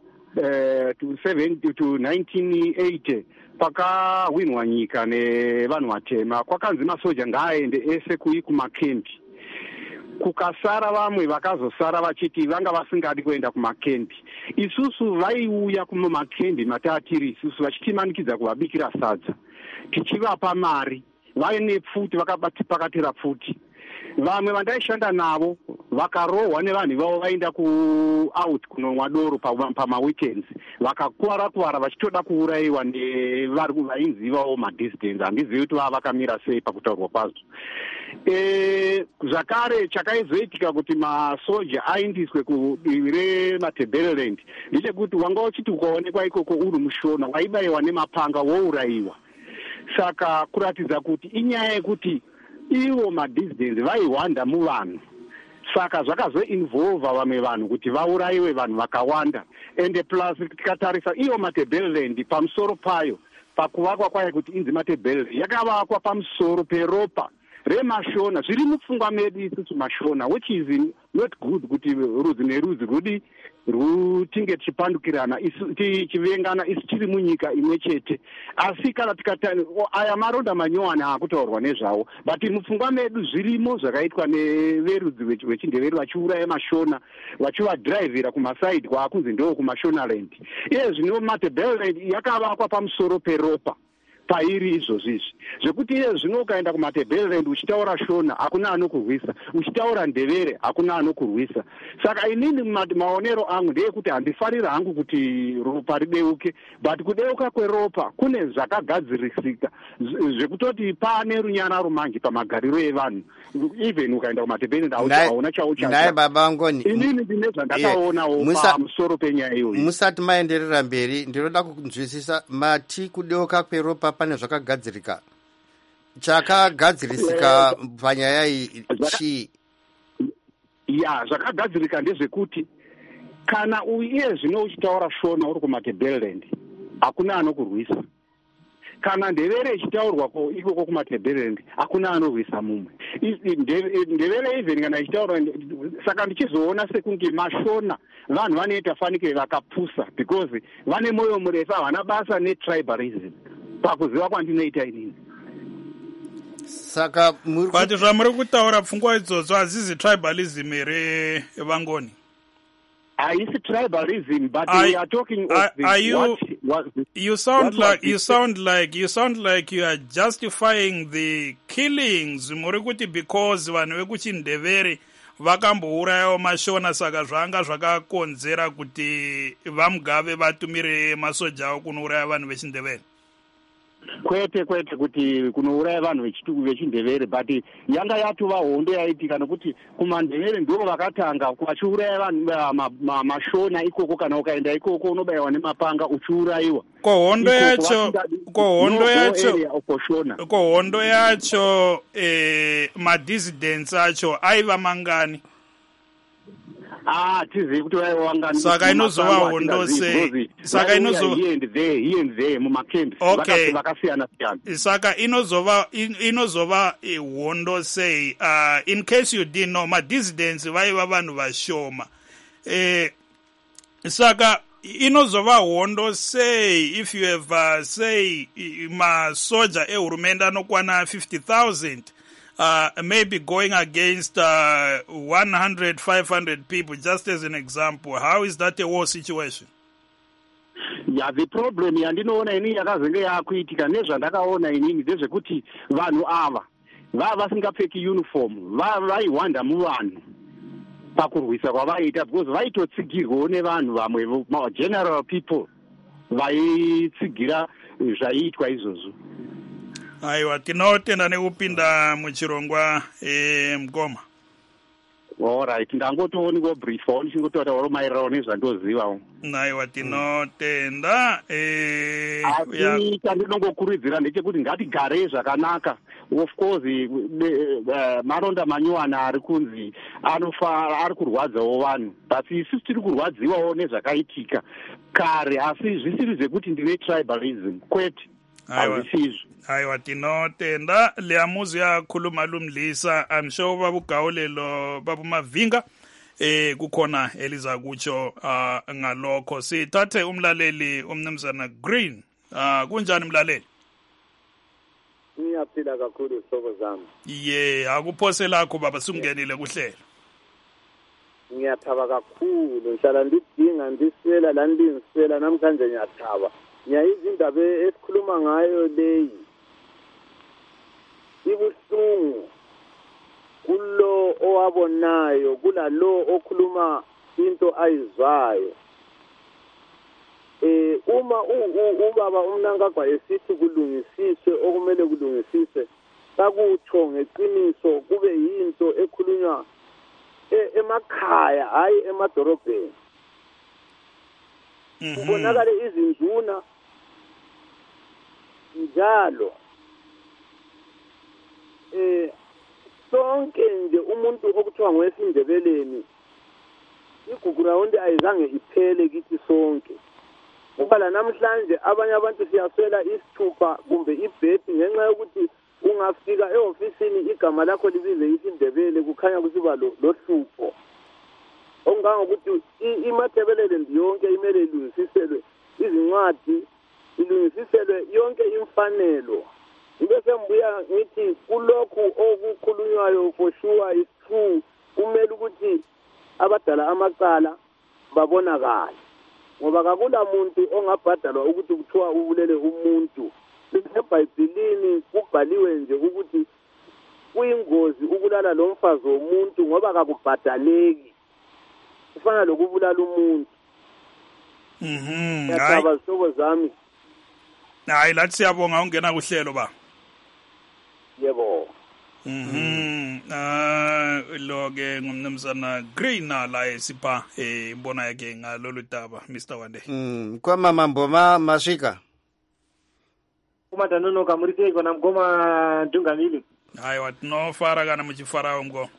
S9: to 1980 pakawinwa nyika nevanhu vatema. Kwakanzi masoja ngaaende ese kumakempi. Kukasara vamwe vakazosara vachiti vanga vasingadi kuenda kumakempi. Isusu vaiuya kumakempi matatiri isusu vachitimanikidza kuvabikira sadza. Tichivapa mari. Vaine pfuti vakapakatira pfuti. Vamwe vandaishanda navo vakarohwa nevanhu vavo vaenda out kunonwa doro pamaweekends. Vakakuwara vachitoda kuurayiwa nevari vainzi ivawo madissidents. Handizivi kuti vakamira sei pakutaurwa kwazvo. Zvakare chakaizoitika kuti masoja aindiswe kudivi reMatabeleland ndechekuti wanga uchiti ukaonekwa ikoko uri mushona waibayiwa nemapanga wourayiwa. Saka kuratidza kuti inyaya yekuti ivo madissidents vaihwanda muvanhu. Saka zvakazoinvolva vamwe vanhu kuti vaurayiwe vanhu vakawanda. And plus tikatarisa iyo Matabeleland pamusoro payo pakuvakwa kwayo kuti inzi Matabeleland yakavakwa pamusoro peropa remashona zviri mupfungwa medu isusu mashona, which is not good kuti rudzi nerudzi rudi rutinge tichipandukirana tichivengana isu tiri munyika imwe chete. Asi kana aya maronda manyowani akutaurwa nezvawo, but mupfungwa medu zvirimo zvakaitwa neverudzi vechindeveri vachiuraya mashona vachivadhiraivhira kumasaidi kwaakunzi ndo kumashonaland. Iye zvino Matabeleland yakavakwa pamusoro peropa. pairi izvozvizvi zvekuti iye zvino ukaenda kumatebheleland uchitaura shona hakuna anokurwisa, uchitaura ndevere hakuna anokurwisa. Saka inini maonero angu ndeyekuti handifariri hangu kuti ropa rideuke, but kudeuka kweropa kune zvakagadzirisika zvekutoti pane runyana rumanji pamagariro evanhu. Even ukaenda kumatebheleland hauna
S2: naye baba vangoni
S9: inini ndine zvandakaonawo pamusoro penyaya iyoyi.
S2: Musati maenderera mberi ndinoda kunzwisisa mati kudeuka kweropa pane zvakagadzirika. Chakagadzirisika panyaya iyi chii?
S9: Ya, zvakagadzirika ndezvekuti kana iye zvino uchitaura shona uri kumatebheleland hakuna anokurwisa, kana ndevere ichitaurwako ikoko kumatebheleland hakuna anorwisa mumwe. Ndevere even kana ichitaurwa, saka ndichizoona sekunge mashona vanhu vanoita fanike vakapusa because vane moyo murefu, havana basa netribalism pakuziva kwandinoita inini.
S2: Saka
S1: but zvamuri kutaura pfungwa idzodzo hazizi tribalism here Vangoni?
S9: Haisi tribalism, but we are talking of
S1: you sound like you are justifying the killings. Muri kuti because vanhu vekuchindevere vakambourayawo mashona saka zvanga zvakakonzera kuti vamugave vatumire masoja avo kunouraya vanhu vechindevere.
S9: Kwete kuti kunouraya vanhu vechindevere, but yanga yatova hondo yaitika nokuti kumandevere ndoo vakatanga vachiuraya vanhu mashona ikoko. Kana ukaenda ikoko unobayiwa nemapanga uchiurayiwa.
S1: Ko hondo yacho madissidents acho aiva mangani?
S9: Tizivi kuti vaivangani.
S1: Saka inozova hondo sei? Saka inozova
S9: here and there mumakembi vakasiyana siyana.
S1: Saka inozova hondo sei? In case you didn't know, madissidents vaiva vanhu vashoma. Saka inozova hondo sei if you have say masoja ehurumende anokwana 50,000 maybe going against 100, 500 people, just as an example. How is that a war situation?
S9: Yeah, the problem yandinoona inini yakazenge yakuitika nezvandakaona inini ndezvekuti vanhu ava vasingapfeki uniform vaihwanda muvanhu pakurwisa kwavaiita, because vaitotsigirwawo nevanhu vamwe general people vaitsigira zvaiitwa izvozvo.
S1: Aiwa, tinotenda nekupinda muchirongwa Mgoma.
S9: Alright, ndangotooni ko brief ndichingotora waro maererano nezvandozivawo.
S1: Aiwa, tinotenda
S9: asi chandinongokurudzira ndechekuti ngatigare zvakanaka. Of course maronda manyuwana ari kunzi ari kurwadzawo vanhu, but isusu tiri kurwadziwawo nezvakaitika kare, asi zvisiri zvekuti ndine tribalism kwete.
S1: Aiwa, tinotenda Liamuzi yakhuluma lumlisa. I'm sure babugawulelo babumavinga kukhona eliza kutsho ngalokho. Sithathe umlaleli umnumzana Green. Kunjani mlaleli?
S10: Ngiyaphila kakhulu soko zami.
S1: Akuphose lakho baba, sungenile kuhlelo.
S10: Ngiyathaba kakhulu, ngihlala ndidinga ndisela la ndingisela namhlanje ngiyathaba. Ngiyayizindaba esikhuluma ngayo leyi ibuhlungu kulo owabonayo, kulalo okhuluma into ayizwayo. Uma ubaba uMnangagwa esithi kulungisiswe okumele kulungisiswe, sakutsho ngeqiniso kube yinto ekhulunywa emakhaya hayi emadorobheni. Kubonakale izinduna njalo sonke nje umuntu okuthiwa ngowesindebeleni igugurawundi ayizange iphele kithi sonke. Ngoba namhlanje abanye abantu siyaswela isithupha kumbe ibhedi ngenxa yokuthi ungafika eofisini igama lakho libize isindebele kukhanya kusiba lohlupho. Okungangokuthi iMatabeleland yonke imele ilungisiselwe izincwadi, ilungisiselwe yonke imfanelo. Bese ngibuya ngithi kulokhu okukhulunywayo for sure is true. Kumele ukuthi abadala amacala babonakala, ngoba akula muntu ongabhadalwa ukuthi kuthiwa ubulele umuntu eBhayibhelini kubhaliwe nje ukuthi kuyingozi ukulala lomfazi womuntu ngoba akubhadaleki kufana lokubulala umuntu. Ngiyacaba zihlobo zami.
S1: Hayi lathi siyabonga ungena kuhlelo ba.
S10: Yebo.
S1: Lo ke ngumnumzana Greena la esipha imbona yake ngalolu daba Mr. Wande.
S2: Kwa mama Mboma Mashika.
S11: Kuma danono kamurite kona mgoma Dungamili.
S1: Hayi wathi no fara kana muchifara umgo.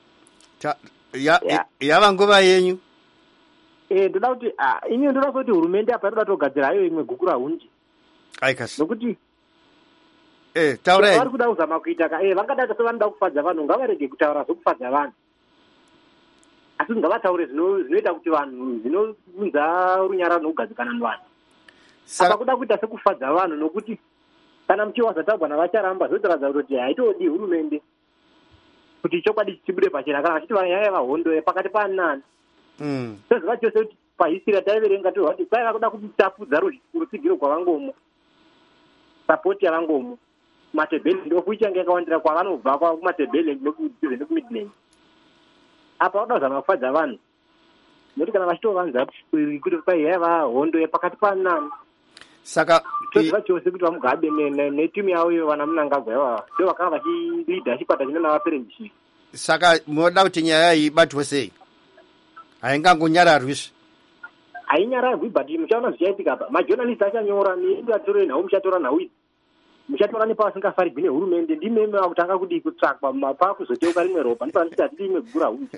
S2: Yava nguva yenyu.
S11: Ndoda kuti inini ndoda kuti hurumende apa inoda togadzira hayo imwe gukura hunji.
S2: Aikasi.
S11: Nokuti
S2: taura
S11: vari kuda kuzama kuita vangada sevanoda kufadza vanhu ngavarege kutaura zvokufadza vanhu asi ngavataure zvinoita kuti vanhu zvinounza runyararo nokugadzikana nevanhu apa kuda kuita sekufadza vanhu nokuti kana muchiwazatagwa navacharamba zvotaradza kuti haitodi hurumende kuti chokwadi chibude pachena kana vachiti vanyaya vahondo pakati panani sezviva chose kuti pahistori yataiverenga toa kuti kwaiva kuda kutapudza rutsigiro kwavangomo sapoti yavangomo Matebele ndofu ichange yakawandira kwavanobva kumatebele nekumidland apa vada kuzama kufadza vanhu nokuti kana vachitovanza kuti paiyaiva hondo yepakati panani
S2: saka
S11: toziva chose kuti vamugabe netimu yavo iyo vana Munangagwa ivava ndo vakanga vachilidha chikwata chino navaperendishi.
S2: Saka munoda kuti nyaya iyi ibatwe sei? Haingangonyararwisvi?
S11: Hainyararwi but muchaona zvichaitika apa majournalist achanyora niatorei nhau muchatora nhau idzi muchatora nepavasingafarigwi nehurumende ndimeme vakutanga kudi kutsvakwa mapakuzoteuka rimwe ropa ndipanisi ati rimwe gura hunji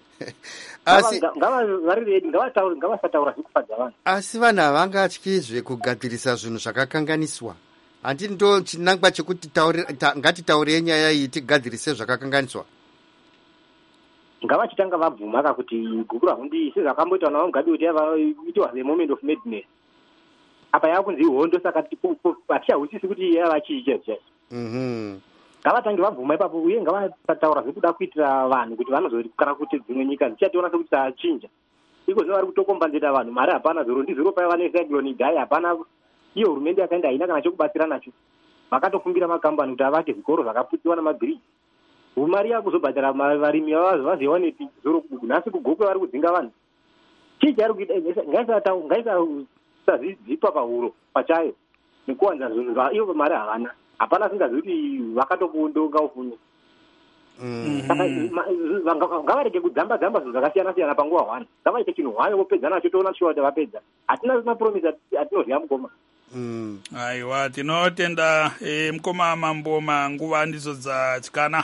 S11: ngavari redi ngavasataura zvekufadza vanhu
S2: asi vanhu havangatyizve kugadzirisa zvinhu zvakakanganiswa. Handi ndo chinangwa chekuti ngatitaurei nyaya iyi tigadzirise zvakakanganiswa.
S11: Ngavachitanga vabvuma kakuti gukura hundi sezvakamboita navo mugadi kuti itiwa the moment of madness apa yakunzi hondo saka hatichahusisi kuti yava chiichezve ngavatange vabvuma ipapo uye ngavataura zvekuda kuitira vanhu kuti vanozokana kuti dzimwe nyika dzichationa sekuti dzachinja iko zvino vari kutokombanzira vanhu mari hapana zoro ndizoro paiva necyclone idai hapana iyo hurumende yakaenda haina kana chokubatsira nacho vakatofumbira makambani kuti avake zvikoro zvakaputsiwa namabhiriji mari yakuzobhadhara varimi vazewa nepi zoro kubugu nhasi kugokwe vari kudzinga vanhu chii chari kuita ngaisazipa pahuro pachayo nekuwanza zvinhu ivo mari havana hapana singazivi kuti vakatokundonga ufuni saka ngavarege kudzamba-dzamba zvinhu zvakasiyana-siyana panguva hwani ngavaite chinhu hwayo vopedza nacho toona tishuwa kuti vapedza hatina mapromisi atinodya mukoma.
S1: Aiwa tinotenda mukoma Mamboma nguva ndizo dzatyana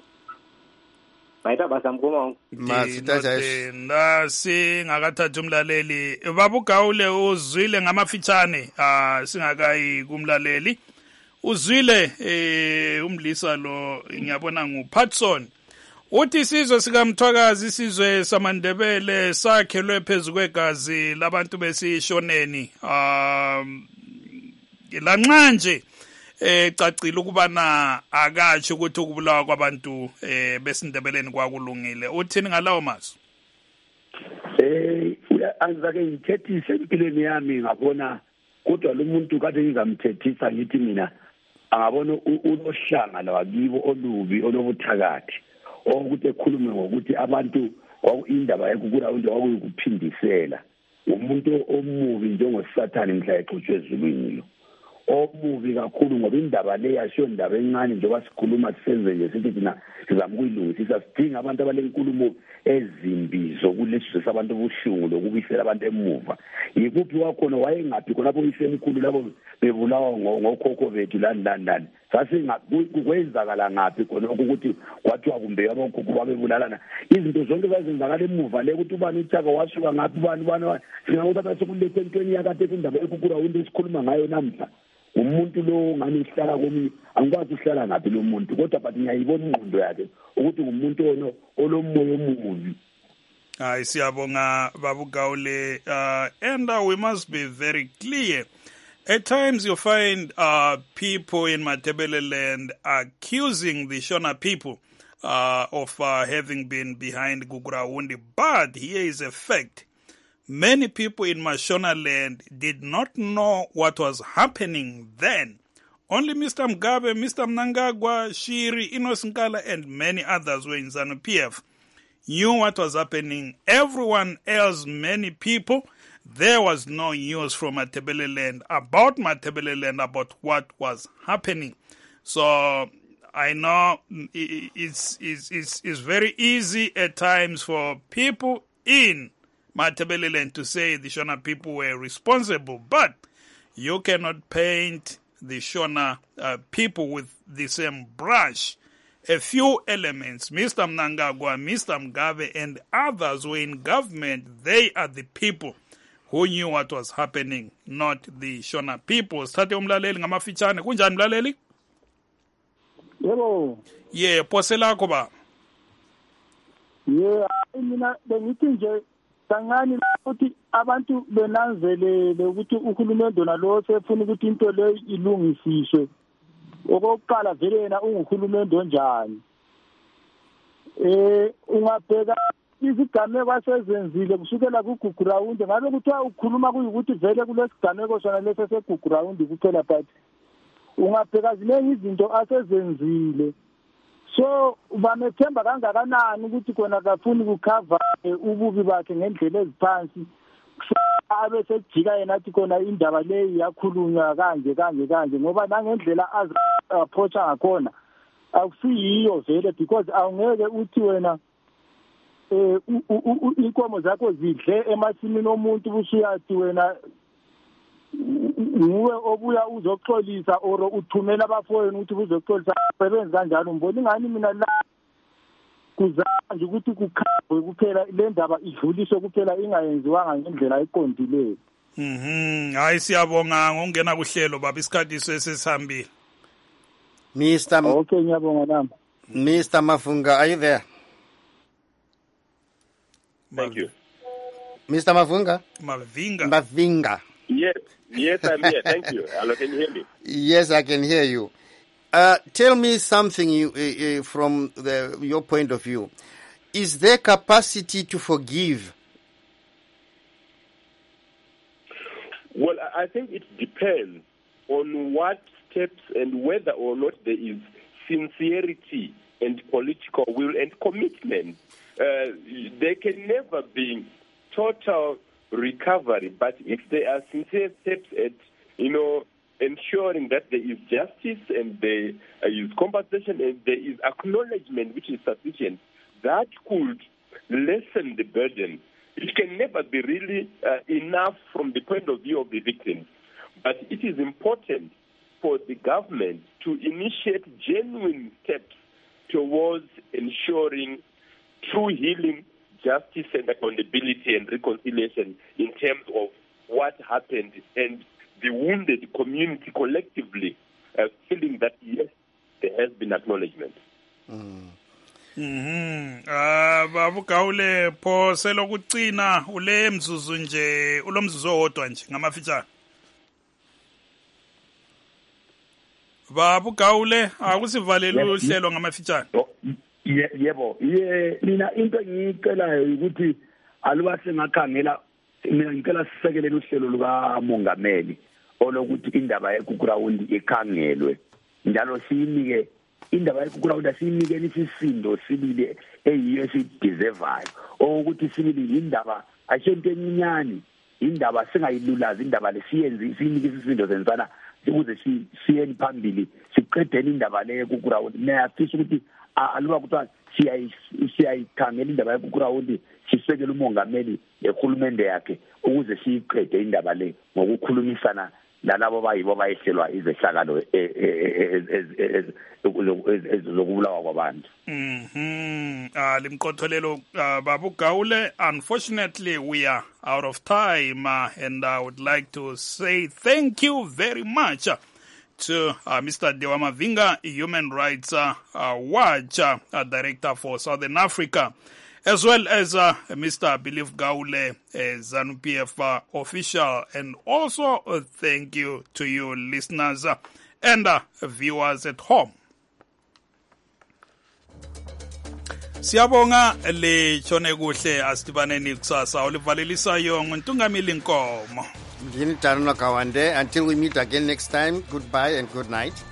S11: vaita basa mukoma wangu
S1: tinotenda singakathathi umlaleli babugawule uzwile ngamafitshane singakayi kumlaleli uzwile umlisa lo ngiyabona nguPatson uthi isizwe sikaMthwakazi isizwe samaNdebele sakhelwe phezu kwegazi labantu besishoneni lanxanje cacile ukubana akatsho ukuthi ukubulawa kwabantu besindebeleni kwakulungile uthini ngalawo mazwi?
S4: Angizake ngithethise empilweni yami ngabona kodwa lo muntu kade ngizamthethisa ngithi mina angabona unohlanga lwakibo olubi olobuthakathi ukuthi ekhulume ngokuthi abantu indaba yekukura into wakuyikuphindisela umuntu omubi njengoSathane mhla exutshwe ezulwini lo omubi kakhulu ngoba indaba le yasho indaba encane njengoba sikhuluma sisenze nje sithi thina sizamukuyilungisisa sidinga abantu abalenkulumo ezimbi zokulesizwe sabantu obuhlungu lokubisela abantu emuva yikuphi wakhona wayengaphi khonapho isemkhulu labo bebulawa ngokhokho bethu lani kwenzakala ngaphi khona ukuthi kwathiwa kumbe abokhokho babebulalana izinto zonke zazenzakala emuva le ukuthi ubani uthaka wasuka ngaphi ubani singakuthatha sekulethe entweni yakade indaba ekukura into esikhuluma ngayo namhla umuntu lo ngani uhlala komi angikwazi uhlala ngaphi lo muntu kodwa but ngiyayibona ingqondo yakhe ukuthi umuntu olomoya omubi.
S1: Hayi siyabonga babugawule and we must be very clear. At times you find people in Matabeleland accusing the Shona people of having been behind Gugurahundi, but here is a fact. Many people in Mashonaland did not know what was happening then Only Mr. Mugabe, Mr. Mnangagwa, Shiri, Innocent Nkala, and many others were in ZANU-PF. Knew what was happening. Everyone else, many people, there was no news from Matabeleland, about what was happening. So I know it's very easy at times for people in Matabeleland to say the Shona people were responsible, but you cannot paint the Shona people with the same brush. A few elements, Mr. Mnangagwa, Mr. Mugabe, and others were in government. They are the people who knew what was happening, not the Shona people. Sithathe umlaleli ngamafitshane. Kunjani mlaleli?
S12: Yebo.
S1: Yeah, poselakho ba.
S12: Yeah, mina bengithi nje kancane ukuthi abantu benanzelele ukuthi uhulumende nalo sefuna ukuthi into le ilungisiswe. Okokuqala vele yena unguhulumende onjani. Ungabheka izigameko asezenzile kusukela kuGugurawundi ngabe kuthiwa ukhuluma kuyukuthi vele kulesigameko sona lesi segugurawundi kuphela, but ungabheka ziningi izinto asezenzile. So bamethemba kangakanani ukuthi kona kafuni ukukhava ububi bakhe ngendlela eziphansi abe sejika yena athi kona indaba le iyakhulunywa kanje ngoba nangendlela approacha ngakhona akusiyiyo vele, because awungeke uthi wena inkomo zakho zidle emasimini omuntu busuyathi wena nguwe obuya uzoxolisa or uthumela abafowenu ukuthi uzoxolisa asebenze kanjalo. Mbona ingani mina la kuzama nje ukuthi kukhavwe kuphela le ndaba idluliswe kuphela ingayenziwanga ngendlela eqondileyo.
S1: Hayi siyabonga ngokungena kuhlelo baba, isikhathi sesihambile.
S12: Okay, ngiyabonga nami.
S2: Mr. Mavunga, are you there?
S3: Thank you.
S2: Mr. Mavunga?
S1: Mavinga.
S3: Yes, I'm here. Thank you. Hello, can you hear me?
S2: Yes, I can hear you. Tell me something from your point of view. Is there capacity to forgive?
S3: Well, I think it depends on what steps and whether or not there is sincerity and political will and commitment. There can never be total recovery, but if there are sincere steps at, ensuring that there is justice and there is compensation and there is acknowledgement which is sufficient, that could lessen the burden. It can never be really enough from the point of view of the victims, but it is important for the government to initiate genuine steps towards ensuring true healing, justice and accountability and reconciliation in terms of what happened and the wounded community collectively feeling that yes, there has been acknowledgement.
S1: Babu Gaule pho selokucina ule mzuzu nje ulomzuzu owodwa nje ngamafitshane. Babu Gaule akusivalele uhlelo ngamafitshane.
S4: Yebo, mina into engicelayo ukuthi alubase ngakhangela mina ngicela sisekele uhlelo luka mongameli olokuthi indaba yeGugurawundi ikhangelwe njalo siyinike indaba yeGugurawundi siyinike isisindo sibili eyiyo esideservayo ukuthi sibili indaba ashento eminyane indaba singayilulazi indaba lesiyenzi siyinike isisindo senzana ukuze siyeni phambili siqedeni indaba le yeGugurawundi. Niyafisa ukuthi aluba kuthiwa siyayikhangela indaba yeGugurawundi sisekele umongameli ehulumende yakhe ukuze siyiqede indaba le ngokukhulumisana lalabo bayibo bayehlelwa izehlakalo ezokubulawa kwabantu.
S1: Limqotholelo Babu Gaule, unfortunately we are out of time and I would like to say thank you very much to Mr. Dewa Mavinga, Human Rights Watch Director for Southern Africa, as well as Mr. Belief Gaule, ZANU-PF official, and also thank you to you listeners and viewers at home. Siyabonga le chone kuhle asidibaneni kusasa ulivalelisayo nguntungamili Nkomo.
S2: Until we meet again next time, goodbye and good night.